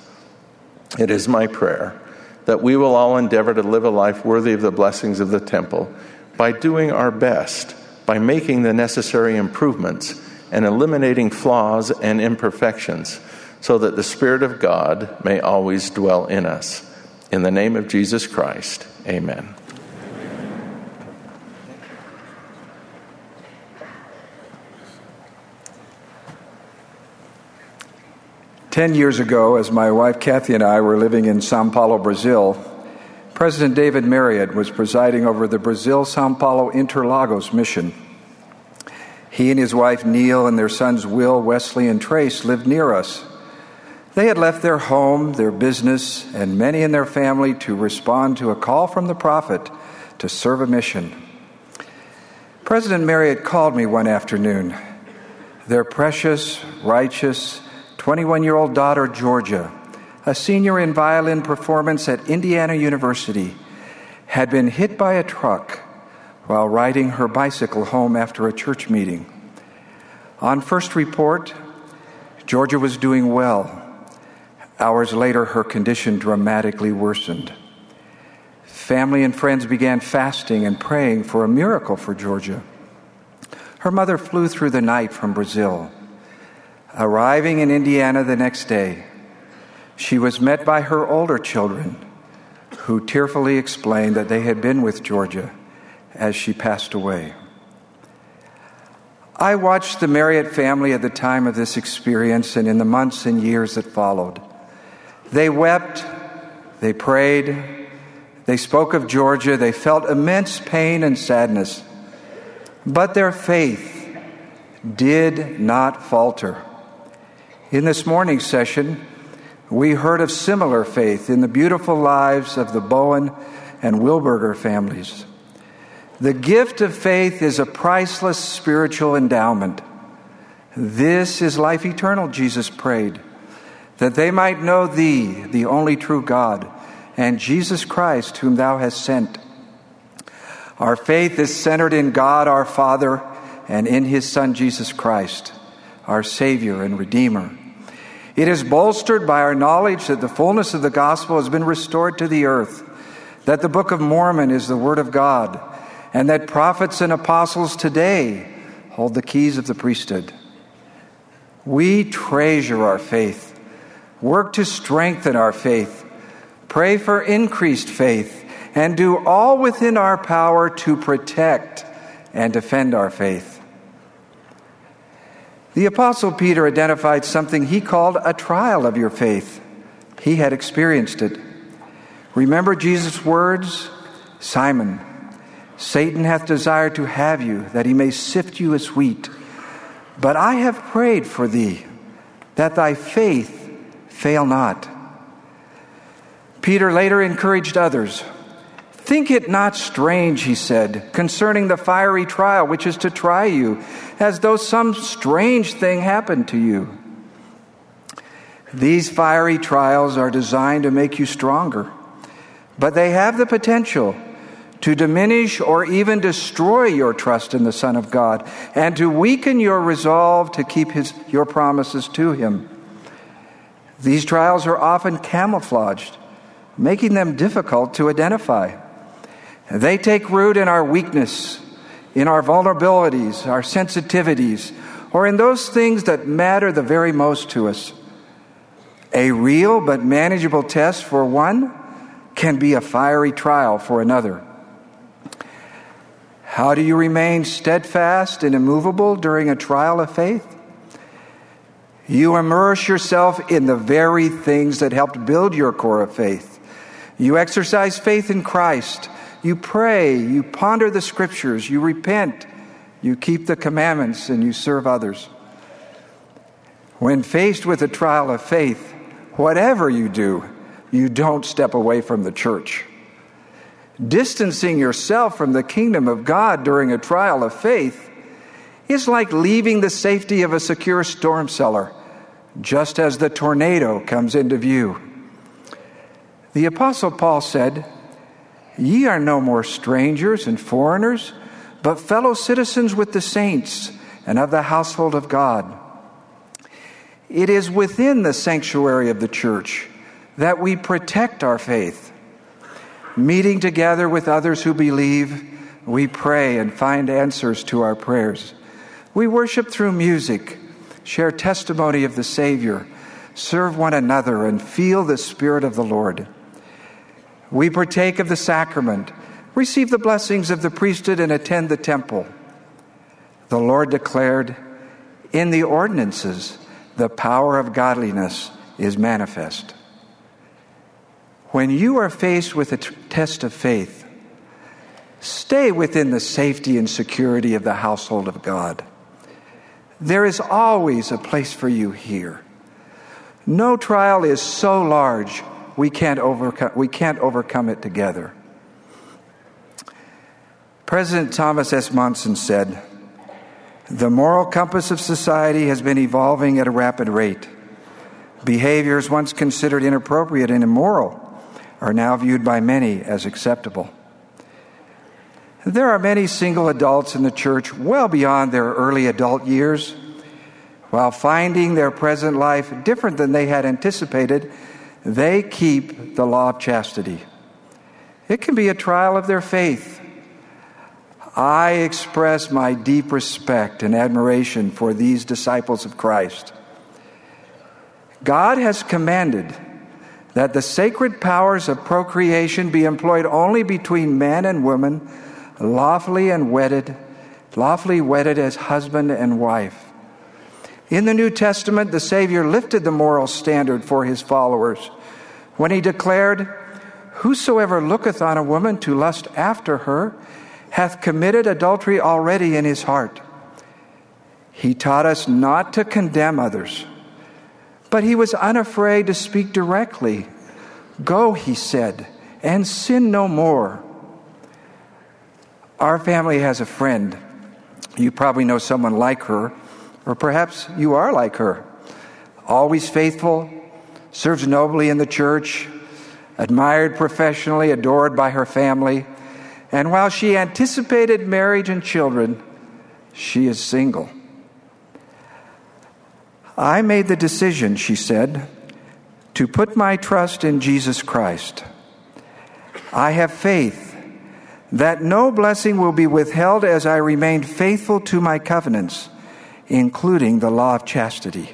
It is my prayer that we will all endeavor to live a life worthy of the blessings of the temple by doing our best, by making the necessary improvements and eliminating flaws and imperfections, so that the Spirit of God may always dwell in us. In the name of Jesus Christ, amen. 10 years ago, as my wife Kathy and I were living in Sao Paulo, Brazil, President David Marriott was presiding over the Brazil-Sao Paulo Interlagos mission. He and his wife Neil and their sons Will, Wesley, and Trace lived near us. They had left their home, their business, and many in their family to respond to a call from the prophet to serve a mission. President Marriott called me one afternoon. Their precious, righteous, 21-year-old daughter, Georgia, a senior in violin performance at Indiana University, had been hit by a truck while riding her bicycle home after a church meeting. On first report, Georgia was doing well. Hours later, her condition dramatically worsened. Family and friends began fasting and praying for a miracle for Georgia. Her mother flew through the night from Brazil. Arriving in Indiana the next day, she was met by her older children, who tearfully explained that they had been with Georgia as she passed away. I watched the Marriott family at the time of this experience and in the months and years that followed. They wept, they prayed, they spoke of Georgia, they felt immense pain and sadness. But their faith did not falter. In this morning's session, we heard of similar faith in the beautiful lives of the Bowen and Wilberger families. The gift of faith is a priceless spiritual endowment. This is life eternal, Jesus prayed, that they might know Thee, the only true God, and Jesus Christ, whom Thou hast sent. Our faith is centered in God our Father and in His Son Jesus Christ, our Savior and Redeemer. It is bolstered by our knowledge that the fullness of the gospel has been restored to the earth, that the Book of Mormon is the Word of God, and that prophets and apostles today hold the keys of the priesthood. We treasure our faith, work to strengthen our faith, pray for increased faith, and do all within our power to protect and defend our faith. The Apostle Peter identified something he called a trial of your faith. He had experienced it. Remember Jesus' words? Simon, Satan hath desired to have you, that he may sift you as wheat. But I have prayed for thee, that thy faith fail not. Peter later encouraged others. Think it not strange, he said, concerning the fiery trial which is to try you, as though some strange thing happened to you. These fiery trials are designed to make you stronger, but they have the potential to diminish or even destroy your trust in the Son of God and to weaken your resolve to keep your promises to Him. These trials are often camouflaged, making them difficult to identify. They take root in our weakness, in our vulnerabilities, our sensitivities, or in those things that matter the very most to us. A real but manageable test for one can be a fiery trial for another. How do you remain steadfast and immovable during a trial of faith? You immerse yourself in the very things that helped build your core of faith. You exercise faith in Christ. You pray. You ponder the Scriptures. You repent. You keep the commandments, and you serve others. When faced with a trial of faith, whatever you do, you don't step away from the church. Distancing yourself from the kingdom of God during a trial of faith is like leaving the safety of a secure storm cellar just as the tornado comes into view. The Apostle Paul said, "Ye are no more strangers and foreigners, but fellow citizens with the saints and of the household of God." It is within the sanctuary of the church that we protect our faith. Meeting together with others who believe, we pray and find answers to our prayers. We worship through music, share testimony of the Savior, serve one another, and feel the Spirit of the Lord. We partake of the sacrament, receive the blessings of the priesthood, and attend the temple. The Lord declared, "In the ordinances, the power of godliness is manifest." When you are faced with a test of faith, stay within the safety and security of the household of God. There is always a place for you here. No trial is so large we can't overcome it together. President Thomas S. Monson said, "The moral compass of society has been evolving at a rapid rate. Behaviors once considered inappropriate and immoral are now viewed by many as acceptable." There are many single adults in the church well beyond their early adult years. While finding their present life different than they had anticipated, they keep the law of chastity. It can be a trial of their faith. I express my deep respect and admiration for these disciples of Christ. God has commanded that the sacred powers of procreation be employed only between man and woman, lawfully wedded as husband and wife. In the New Testament, the Savior lifted the moral standard for his followers when he declared, "Whosoever looketh on a woman to lust after her hath committed adultery already in his heart." He taught us not to condemn others, but he was unafraid to speak directly. "Go," he said, "and sin no more." Our family has a friend. You probably know someone like her, or perhaps you are like her. Always faithful, serves nobly in the church, admired professionally, adored by her family. And while she anticipated marriage and children, she is single. "I made the decision," she said, "to put my trust in Jesus Christ. I have faith that no blessing will be withheld as I remain faithful to my covenants, including the law of chastity."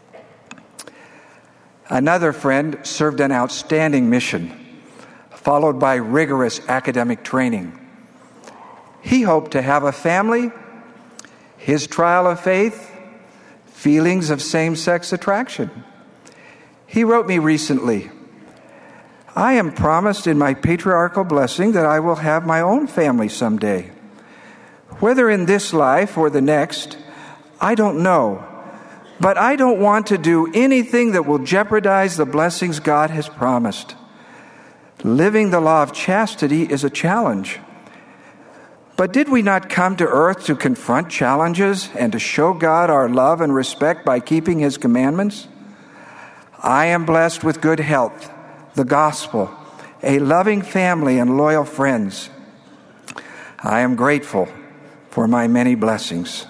Another friend served an outstanding mission, followed by rigorous academic training. He hoped to have a family. His trial of faith, feelings of same-sex attraction. He wrote me recently, "I am promised in my patriarchal blessing that I will have my own family someday. Whether in this life or the next, I don't know, but I don't want to do anything that will jeopardize the blessings God has promised. Living the law of chastity is a challenge. But did we not come to earth to confront challenges and to show God our love and respect by keeping His commandments? I am blessed with good health, the gospel, a loving family, and loyal friends. I am grateful for my many blessings."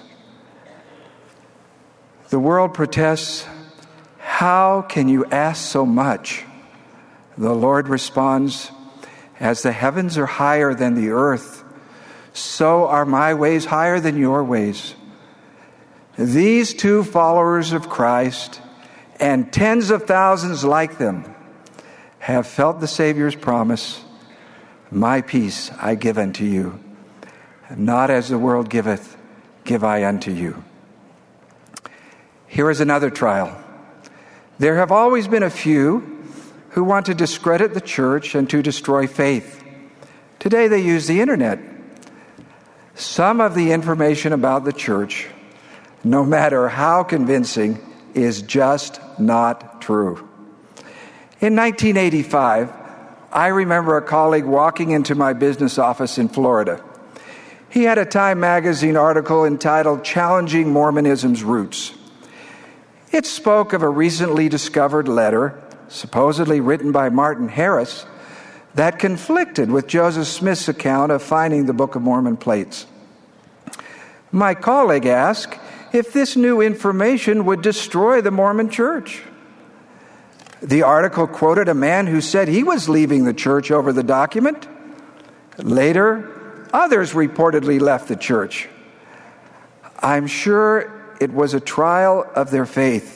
The world protests, "How can you ask so much?" The Lord responds, "As the heavens are higher than the earth, so are my ways higher than your ways." These two followers of Christ and tens of thousands like them have felt the Savior's promise, "My peace I give unto you. Not as the world giveth, give I unto you." Here is another trial. There have always been a few who want to discredit the church and to destroy faith. Today they use the internet. Some of the information about the church, no matter how convincing, is just not true. In 1985, I remember a colleague walking into my business office in Florida. He had a Time magazine article entitled "Challenging Mormonism's Roots." It spoke of a recently discovered letter, supposedly written by Martin Harris, that conflicted with Joseph Smith's account of finding the Book of Mormon plates. My colleague asked if this new information would destroy the Mormon Church. The article quoted a man who said he was leaving the church over the document. Later, others reportedly left the church. I'm sure it was a trial of their faith.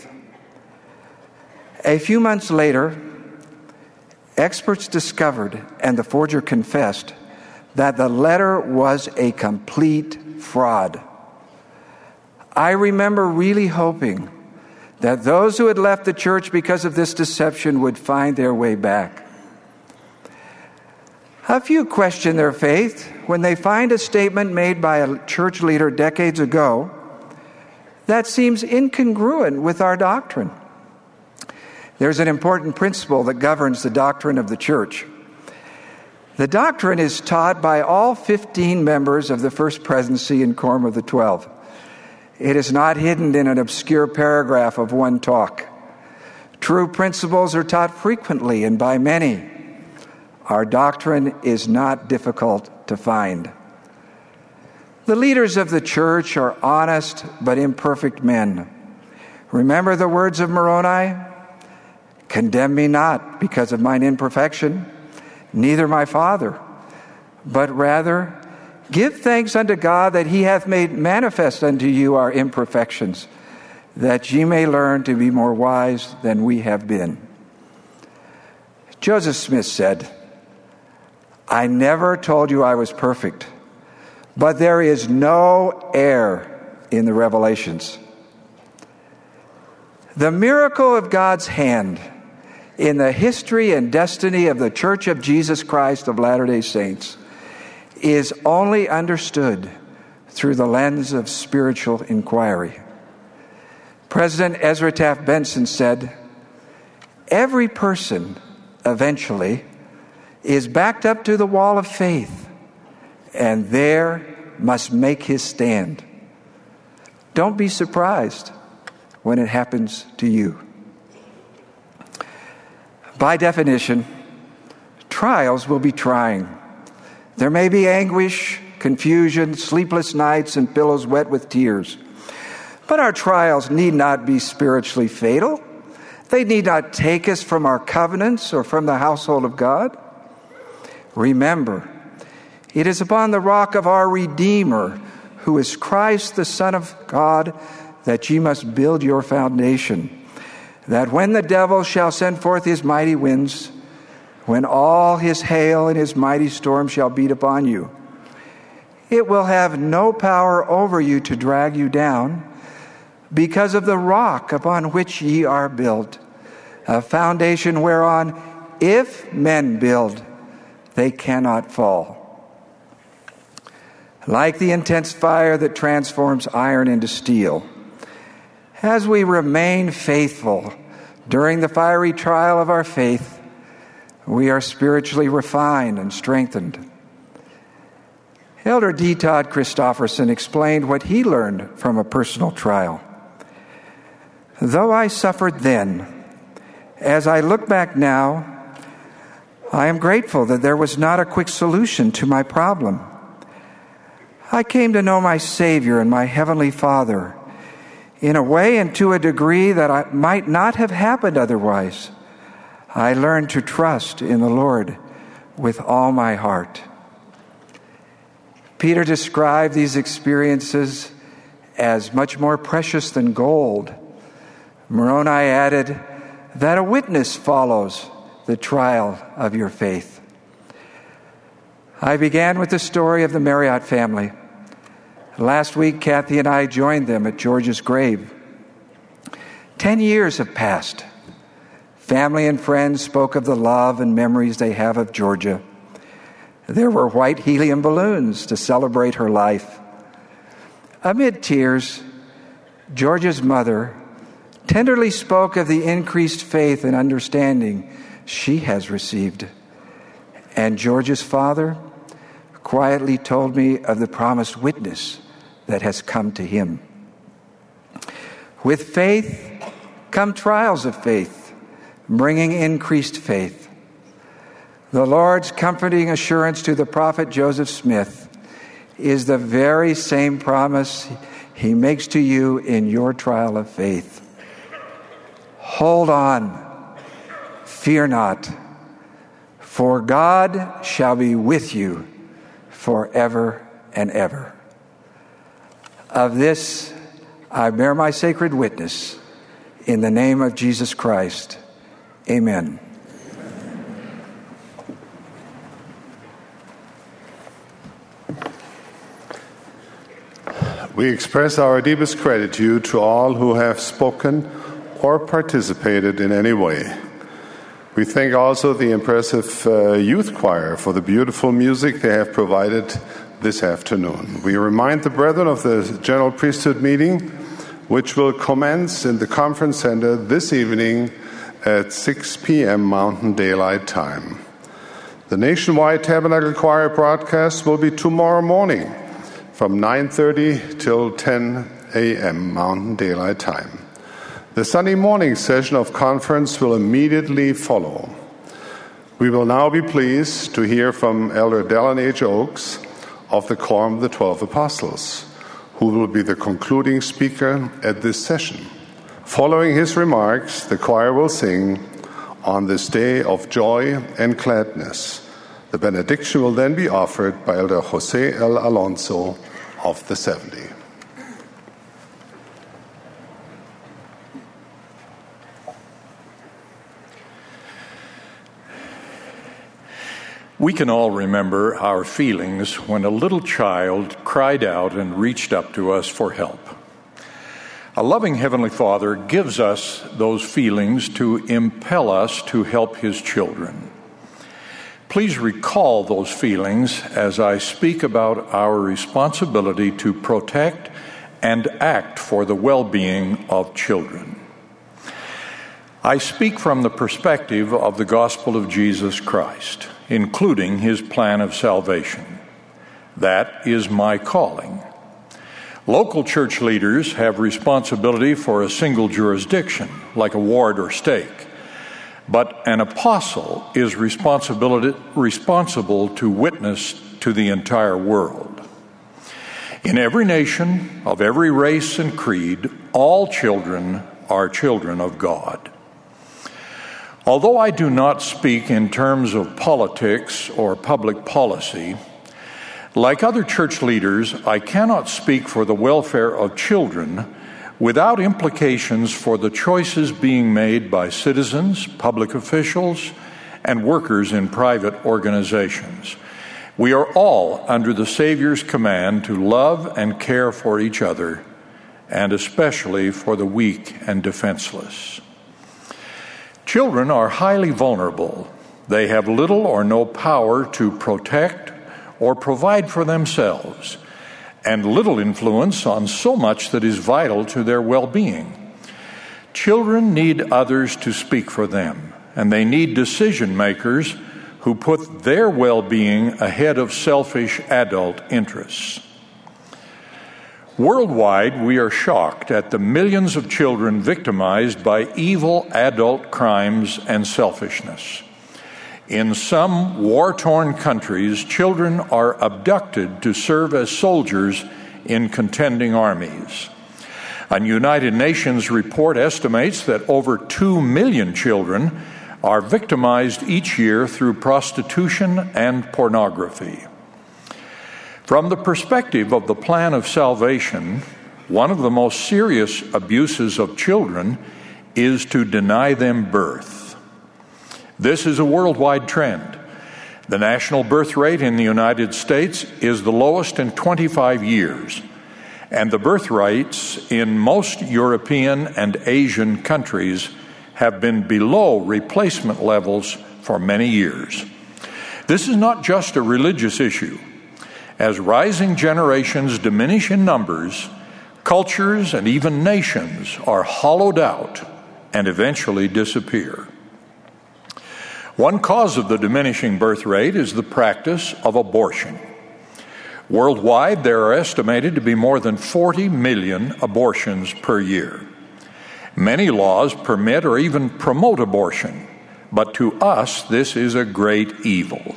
A few months later, experts discovered, and the forger confessed, that the letter was a complete fraud. I remember really hoping that those who had left the church because of this deception would find their way back. A few question their faith when they find a statement made by a church leader decades ago that seems incongruent with our doctrine. There's an important principle that governs the doctrine of the church. The doctrine is taught by all 15 members of the First Presidency and Quorum of the 12. It is not hidden in an obscure paragraph of one talk. True principles are taught frequently and by many. Our doctrine is not difficult to find. The leaders of the church are honest but imperfect men. Remember the words of Moroni? "Condemn me not because of mine imperfection, neither my Father, but rather give thanks unto God that He hath made manifest unto you our imperfections, that ye may learn to be more wise than we have been." Joseph Smith said, "I never told you I was perfect, but there is no error in the revelations." The miracle of God's hand in the history and destiny of the Church of Jesus Christ of Latter-day Saints is only understood through the lens of spiritual inquiry. President Ezra Taft Benson said, "Every person eventually is backed up to the wall of faith and there must make his stand." Don't be surprised when it happens to you. By definition, trials will be trying. There may be anguish, confusion, sleepless nights, and pillows wet with tears. But our trials need not be spiritually fatal. They need not take us from our covenants or from the household of God. Remember, it is upon the rock of our Redeemer, who is Christ the Son of God, that ye must build your foundation, that when the devil shall send forth his mighty winds, when all his hail and his mighty storm shall beat upon you, it will have no power over you to drag you down, because of the rock upon which ye are built, a foundation whereon, if men build, they cannot fall. Like the intense fire that transforms iron into steel, as we remain faithful during the fiery trial of our faith, we are spiritually refined and strengthened. Elder D. Todd Christofferson explained what he learned from a personal trial. Though I suffered then, as I look back now, I am grateful that there was not a quick solution to my problem. I came to know my Savior and my Heavenly Father in a way and to a degree that might not have happened otherwise. I learned to trust in the Lord with all my heart. Peter described these experiences as much more precious than gold. Moroni added that a witness follows the trial of your faith. I began with the story of the Marriott family. Last week, Kathy and I joined them at George's grave. 10 years have passed. Family and friends spoke of the love and memories they have of Georgia. There were white helium balloons to celebrate her life. Amid tears, Georgia's mother tenderly spoke of the increased faith and understanding she has received. And Georgia's father quietly told me of the promised witness that has come to him. With faith come trials of faith, bringing increased faith. The Lord's comforting assurance to the prophet Joseph Smith is the very same promise he makes to you in your trial of faith. Hold on, fear not, for God shall be with you forever and ever. Of this I bear my sacred witness in the name of Jesus Christ. Amen. We express our deepest gratitude to all who have spoken or participated in any way. We thank also the impressive youth choir for the beautiful music they have provided this afternoon. We remind the brethren of the General Priesthood meeting, which will commence in the Conference Center this evening at 6 p.m. Mountain Daylight Time. The nationwide Tabernacle Choir broadcast will be tomorrow morning from 9:30 till 10 a.m. Mountain Daylight Time. The Sunday morning session of conference will immediately follow. We will now be pleased to hear from Elder Dallin H. Oaks of the Quorum of the 12 Apostles, who will be the concluding speaker at this session. Following his remarks, the choir will sing "On This Day of Joy and Gladness." The benediction will then be offered by Elder Jose L. Alonso of the 70. We can all remember our feelings when a little child cried out and reached up to us for help. A loving Heavenly Father gives us those feelings to impel us to help His children. Please recall those feelings as I speak about our responsibility to protect and act for the well-being of children. I speak from the perspective of the gospel of Jesus Christ, including His plan of salvation. That is my calling. Local church leaders have responsibility for a single jurisdiction, like a ward or stake. But an apostle is responsible to witness to the entire world. In every nation, of every race and creed, all children are children of God. Although I do not speak in terms of politics or public policy, like other church leaders, I cannot speak for the welfare of children without implications for the choices being made by citizens, public officials, and workers in private organizations. We are all under the Savior's command to love and care for each other and especially for the weak and defenseless. Children are highly vulnerable. They have little or no power to protect or provide for themselves, and little influence on so much that is vital to their well-being. Children need others to speak for them, and they need decision makers who put their well-being ahead of selfish adult interests. Worldwide, we are shocked at the millions of children victimized by evil adult crimes and selfishness. In some war-torn countries, children are abducted to serve as soldiers in contending armies. A United Nations report estimates that over 2 million children are victimized each year through prostitution and pornography. From the perspective of the plan of salvation, one of the most serious abuses of children is to deny them birth. This is a worldwide trend. The national birth rate in the United States is the lowest in 25 years, and the birth rates in most European and Asian countries have been below replacement levels for many years. This is not just a religious issue. As rising generations diminish in numbers, cultures and even nations are hollowed out and eventually disappear. One cause of the diminishing birth rate is the practice of abortion. Worldwide, there are estimated to be more than 40 million abortions per year. Many laws permit or even promote abortion, but to us, this is a great evil.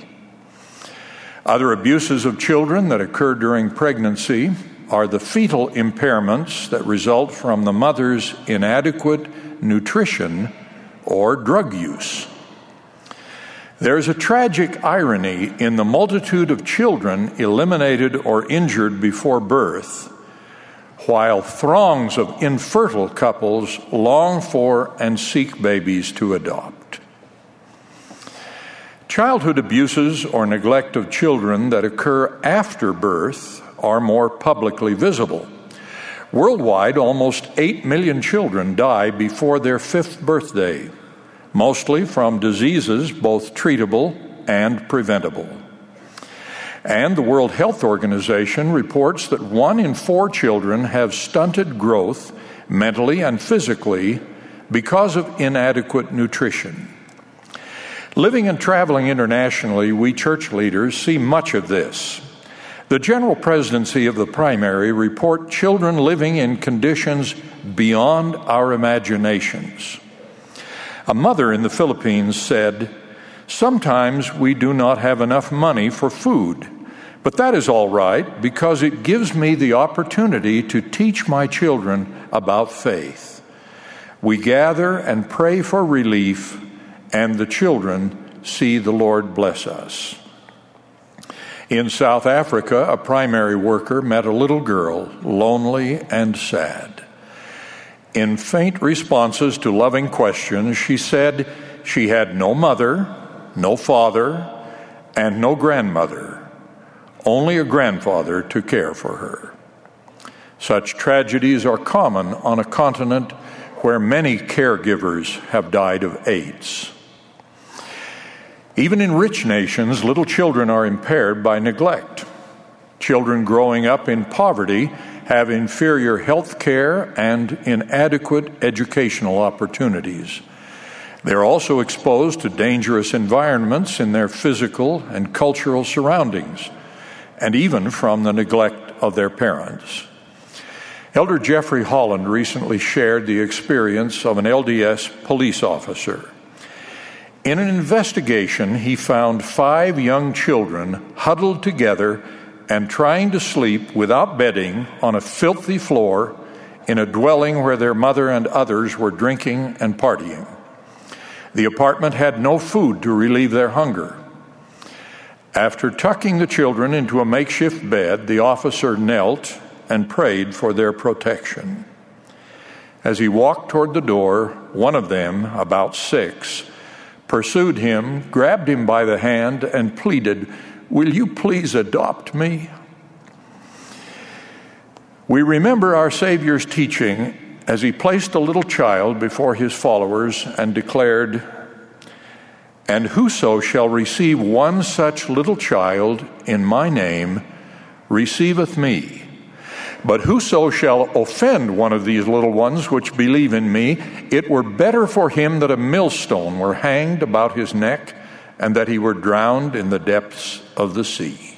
Other abuses of children that occur during pregnancy are the fetal impairments that result from the mother's inadequate nutrition or drug use. There is a tragic irony in the multitude of children eliminated or injured before birth, while throngs of infertile couples long for and seek babies to adopt. Childhood abuses or neglect of children that occur after birth are more publicly visible. Worldwide, almost 8 million children die before their 5th birthday, mostly from diseases both treatable and preventable. And the World Health Organization reports that 1 in 4 children have stunted growth mentally and physically because of inadequate nutrition. Living and traveling internationally, we church leaders see much of this. The General Presidency of the Primary report children living in conditions beyond our imaginations. A mother in the Philippines said, "Sometimes we do not have enough money for food, but that is all right because it gives me the opportunity to teach my children about faith. We gather and pray for relief, and the children see the Lord bless us." In South Africa, a primary worker met a little girl, lonely and sad. In faint responses to loving questions, she said she had no mother, no father, and no grandmother, only a grandfather to care for her. Such tragedies are common on a continent where many caregivers have died of AIDS. Even in rich nations, little children are impaired by neglect. Children growing up in poverty have inferior health care and inadequate educational opportunities. They are also exposed to dangerous environments in their physical and cultural surroundings, and even from the neglect of their parents. Elder Jeffrey Holland recently shared the experience of an LDS police officer. In an investigation, he found 5 young children huddled together and trying to sleep without bedding on a filthy floor in a dwelling where their mother and others were drinking and partying. The apartment had no food to relieve their hunger. After tucking the children into a makeshift bed, the officer knelt and prayed for their protection. As he walked toward the door, one of them, about 6, pursued him, grabbed him by the hand, and pleaded, "Will you please adopt me?" We remember our Savior's teaching as he placed a little child before his followers and declared, "And whoso shall receive one such little child in my name receiveth me. But whoso shall offend one of these little ones which believe in me, it were better for him that a millstone were hanged about his neck, and that he were drowned in the depths of the sea."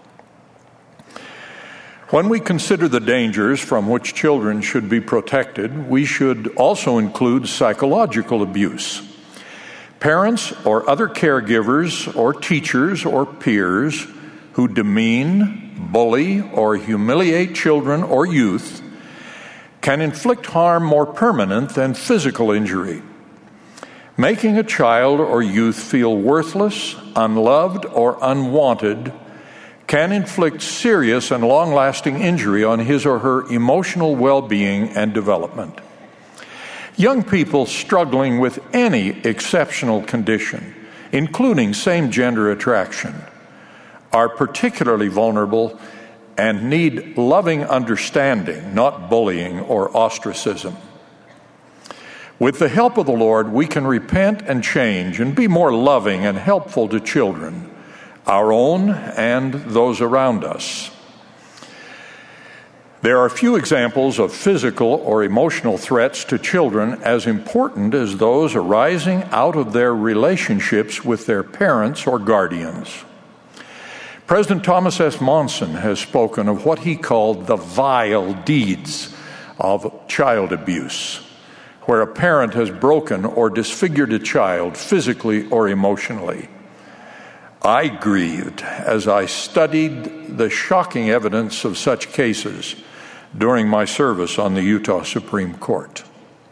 When we consider the dangers from which children should be protected, we should also include psychological abuse. Parents or other caregivers or teachers or peers who demean, bully, or humiliate children or youth can inflict harm more permanent than physical injury. Making a child or youth feel worthless, unloved, or unwanted can inflict serious and long-lasting injury on his or her emotional well-being and development. Young people struggling with any exceptional condition, including same-gender attraction, are particularly vulnerable and need loving understanding, not bullying or ostracism. With the help of the Lord, we can repent and change and be more loving and helpful to children, our own and those around us. There are few examples of physical or emotional threats to children as important as those arising out of their relationships with their parents or guardians. President Thomas S. Monson has spoken of what he called the vile deeds of child abuse, where a parent has broken or disfigured a child physically or emotionally. I grieved as I studied the shocking evidence of such cases during my service on the Utah Supreme Court.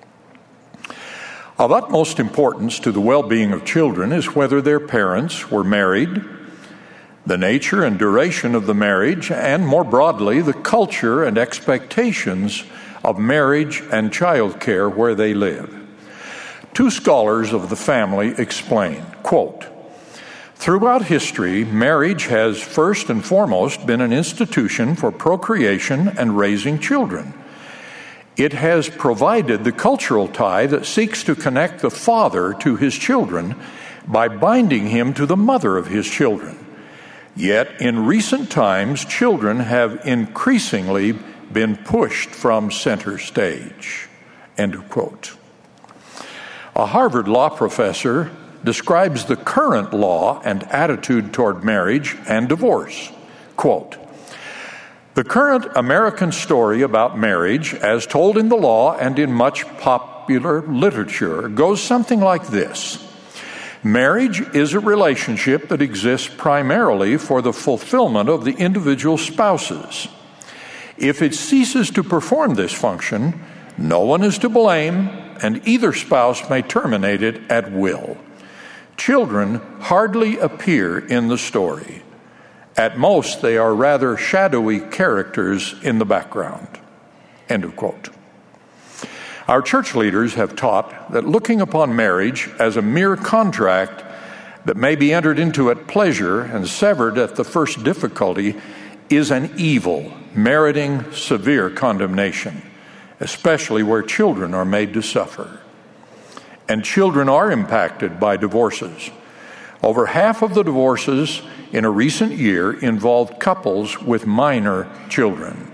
Of utmost importance to the well-being of children is whether their parents were married, the nature and duration of the marriage, and more broadly, the culture and expectations of marriage and child care where they live. Two scholars of the family explain, quote, "Throughout history, marriage has first and foremost been an institution for procreation and raising children. It has provided the cultural tie that seeks to connect the father to his children by binding him to the mother of his children. Yet in recent times, children have increasingly been pushed from center stage." End of quote. A Harvard law professor describes the current law and attitude toward marriage and divorce. Quote, "The current American story about marriage, as told in the law and in much popular literature, goes something like this. Marriage is a relationship that exists primarily for the fulfillment of the individual spouses. If it ceases to perform this function, no one is to blame, and either spouse may terminate it at will. Children hardly appear in the story. At most, they are rather shadowy characters in the background." End of quote. Our church leaders have taught that looking upon marriage as a mere contract that may be entered into at pleasure and severed at the first difficulty is an evil, meriting severe condemnation, especially where children are made to suffer. And children are impacted by divorces. Over half of the divorces in a recent year involved couples with minor children.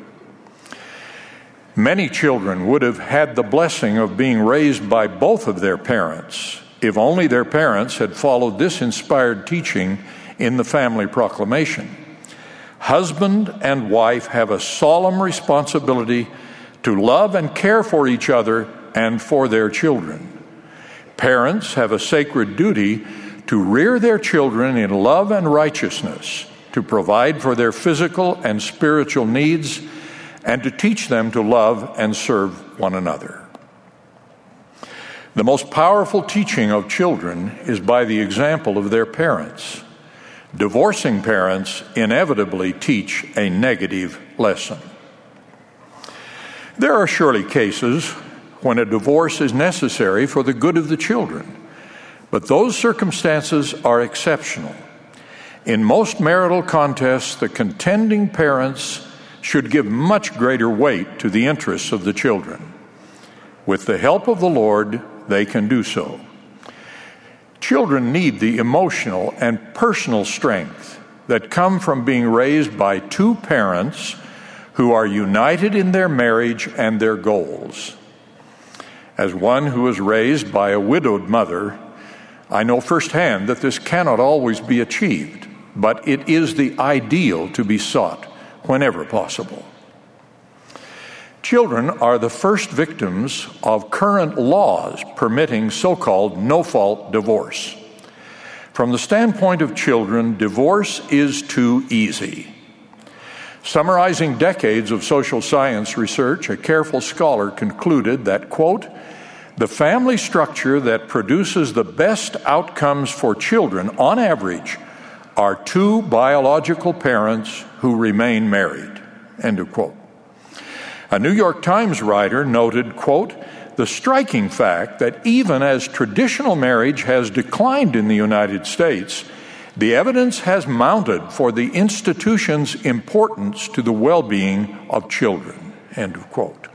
Many children would have had the blessing of being raised by both of their parents if only their parents had followed this inspired teaching in the family proclamation. Husband and wife have a solemn responsibility to love and care for each other and for their children. Parents have a sacred duty to rear their children in love and righteousness, to provide for their physical and spiritual needs, and to teach them to love and serve one another. The most powerful teaching of children is by the example of their parents. Divorcing parents inevitably teach a negative lesson. There are surely cases when a divorce is necessary for the good of the children, but those circumstances are exceptional. In most marital contests, the contending parents should give much greater weight to the interests of the children. With the help of the Lord, they can do so. Children need the emotional and personal strength that come from being raised by two parents who are united in their marriage and their goals. As one who was raised by a widowed mother, I know firsthand that this cannot always be achieved, but it is the ideal to be sought whenever possible. Children are the first victims of current laws permitting so-called no-fault divorce. From the standpoint of children, divorce is too easy. Summarizing decades of social science research, a careful scholar concluded that, quote, the family structure that produces the best outcomes for children, on average, are two biological parents who remain married, end of quote. A New York Times writer noted, quote, the striking fact that even as traditional marriage has declined in the United States, the evidence has mounted for the institution's importance to the well-being of children, end of quote.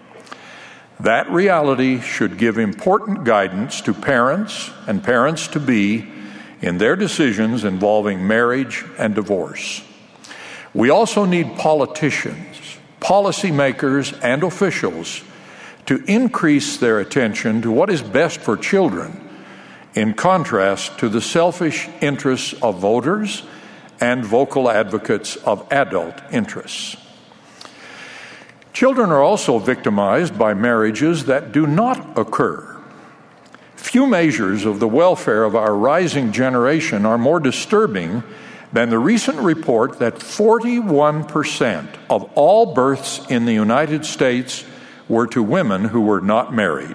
That reality should give important guidance to parents and parents-to-be in their decisions involving marriage and divorce. We also need politicians, policymakers, and officials to increase their attention to what is best for children, in contrast to the selfish interests of voters and vocal advocates of adult interests. Children are also victimized by marriages that do not occur. Few measures of the welfare of our rising generation are more disturbing than the recent report that 41% of all births in the United States were to women who were not married.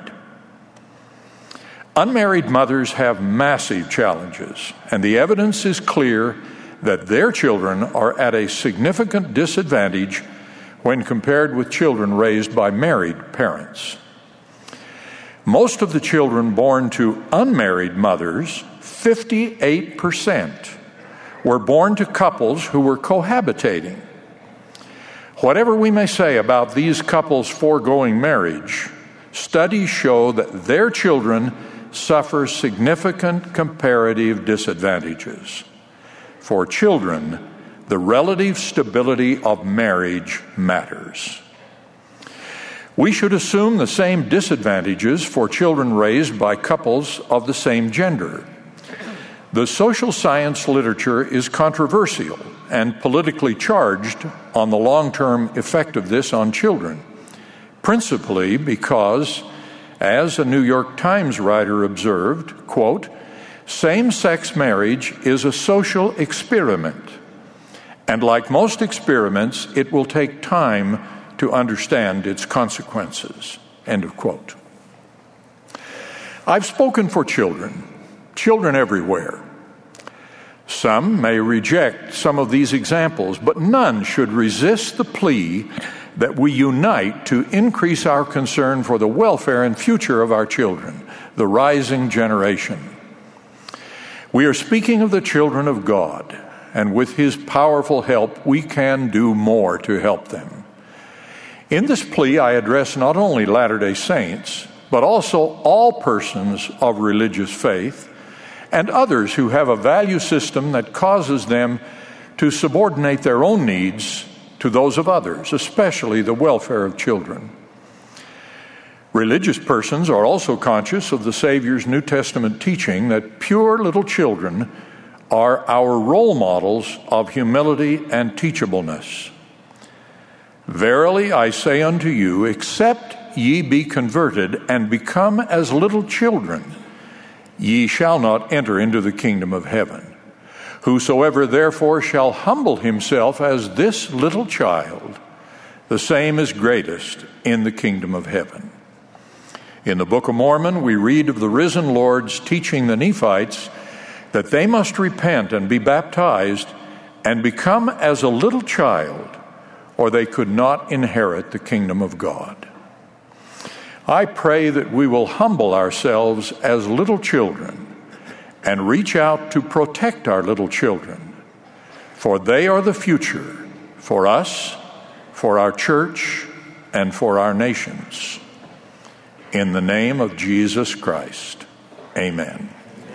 Unmarried mothers have massive challenges, and the evidence is clear that their children are at a significant disadvantage when compared with children raised by married parents. Most of the children born to unmarried mothers, 58%, were born to couples who were cohabitating. Whatever we may say about these couples foregoing marriage, studies show that their children suffer significant comparative disadvantages. For children, the relative stability of marriage matters. We should assume the same disadvantages for children raised by couples of the same gender. The social science literature is controversial and politically charged on the long-term effect of this on children, principally because, as a New York Times writer observed, quote, same-sex marriage is a social experiment, and like most experiments, it will take time to understand its consequences, end of quote. I've spoken for children everywhere. Some may reject some of these examples, but none should resist the plea that we unite to increase our concern for the welfare and future of our children, the rising generation. We are speaking of the children of God, and with His powerful help, we can do more to help them. In this plea, I address not only Latter-day Saints, but also all persons of religious faith and others who have a value system that causes them to subordinate their own needs to those of others, especially the welfare of children. Religious persons are also conscious of the Savior's New Testament teaching that pure little children are our role models of humility and teachableness. Verily I say unto you, except ye be converted and become as little children, ye shall not enter into the kingdom of heaven. Whosoever therefore shall humble himself as this little child, the same is greatest in the kingdom of heaven. In the Book of Mormon, we read of the risen Lord's teaching the Nephites that they must repent and be baptized and become as a little child, or they could not inherit the kingdom of God. I pray that we will humble ourselves as little children and reach out to protect our little children, for they are the future for us, for our church, and for our nations. In the name of Jesus Christ, amen.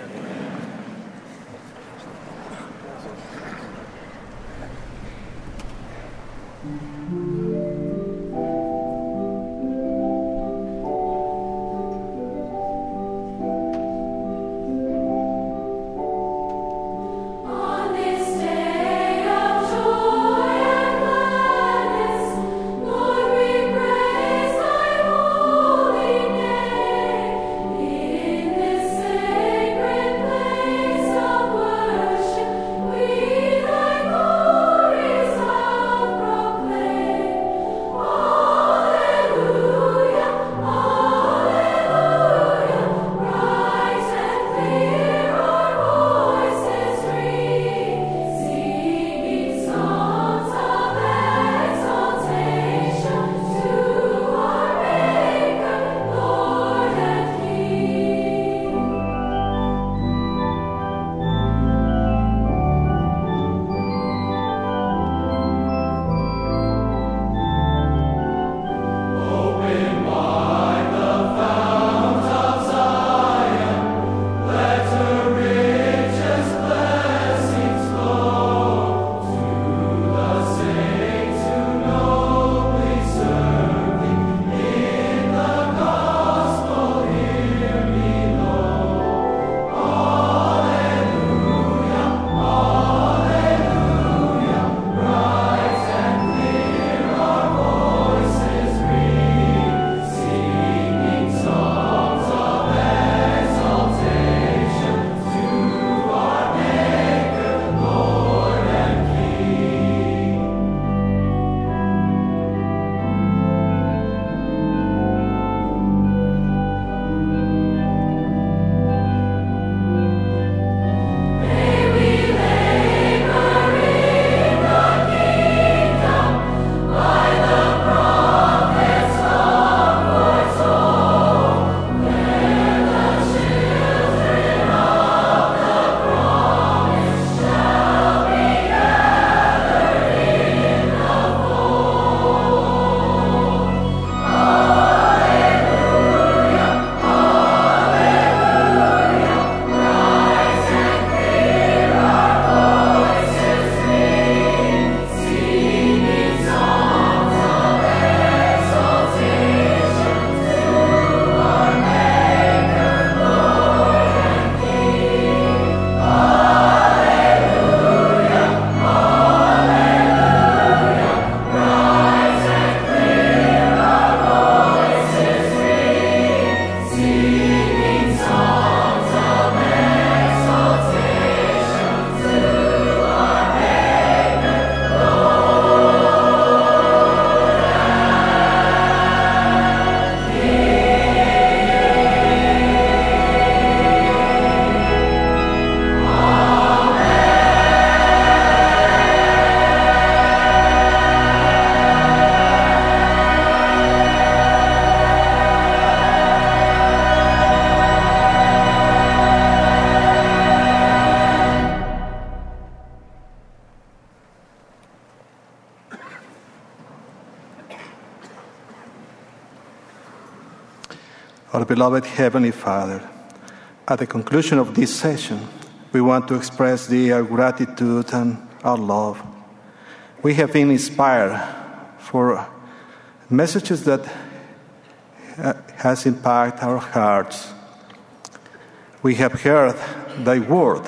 Our beloved Heavenly Father, at the conclusion of this session, we want to express our gratitude and our love. We have been inspired for messages that has impacted our hearts. We have heard thy word.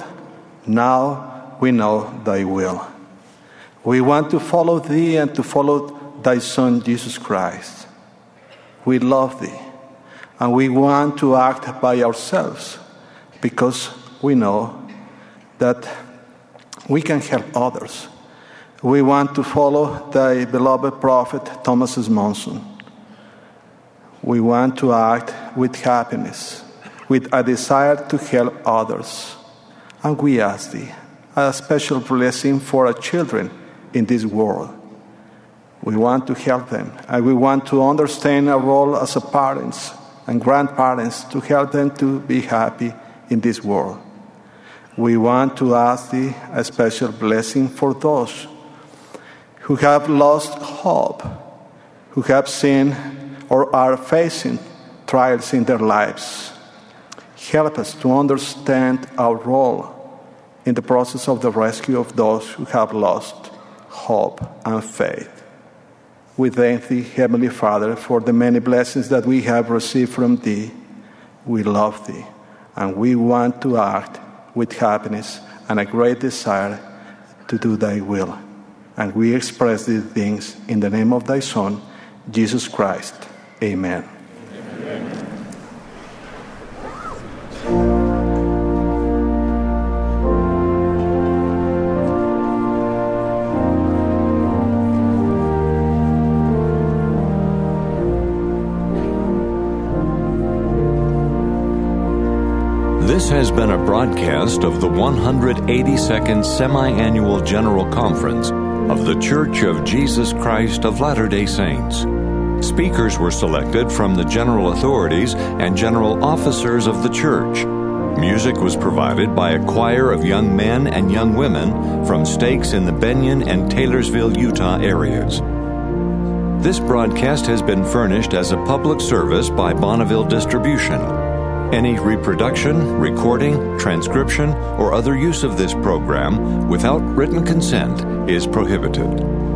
Now we know thy will. We want to follow thee and to follow thy Son, Jesus Christ. We love thee, and we want to act by ourselves because we know that we can help others. We want to follow thy beloved prophet, Thomas S. Monson. We want to act with happiness, with a desire to help others. And we ask thee a special blessing for our children in this world. We want to help them, and we want to understand our role as parents and grandparents to help them to be happy in this world. We want to ask thee a special blessing for those who have lost hope, who have seen or are facing trials in their lives. Help us to understand our role in the process of the rescue of those who have lost hope and faith. We thank Thee, Heavenly Father, for the many blessings that we have received from Thee. We love Thee, and we want to act with happiness and a great desire to do Thy will. And we express these things in the name of Thy Son, Jesus Christ. Amen. Amen. This has been a broadcast of the 182nd Semi-Annual General Conference of The Church of Jesus Christ of Latter-day Saints. Speakers were selected from the general authorities and general officers of the church. Music was provided by a choir of young men and young women from stakes in the Benyon and Taylorsville, Utah areas. This broadcast has been furnished as a public service by Bonneville Distribution. Any reproduction, recording, transcription, or other use of this program without written consent is prohibited.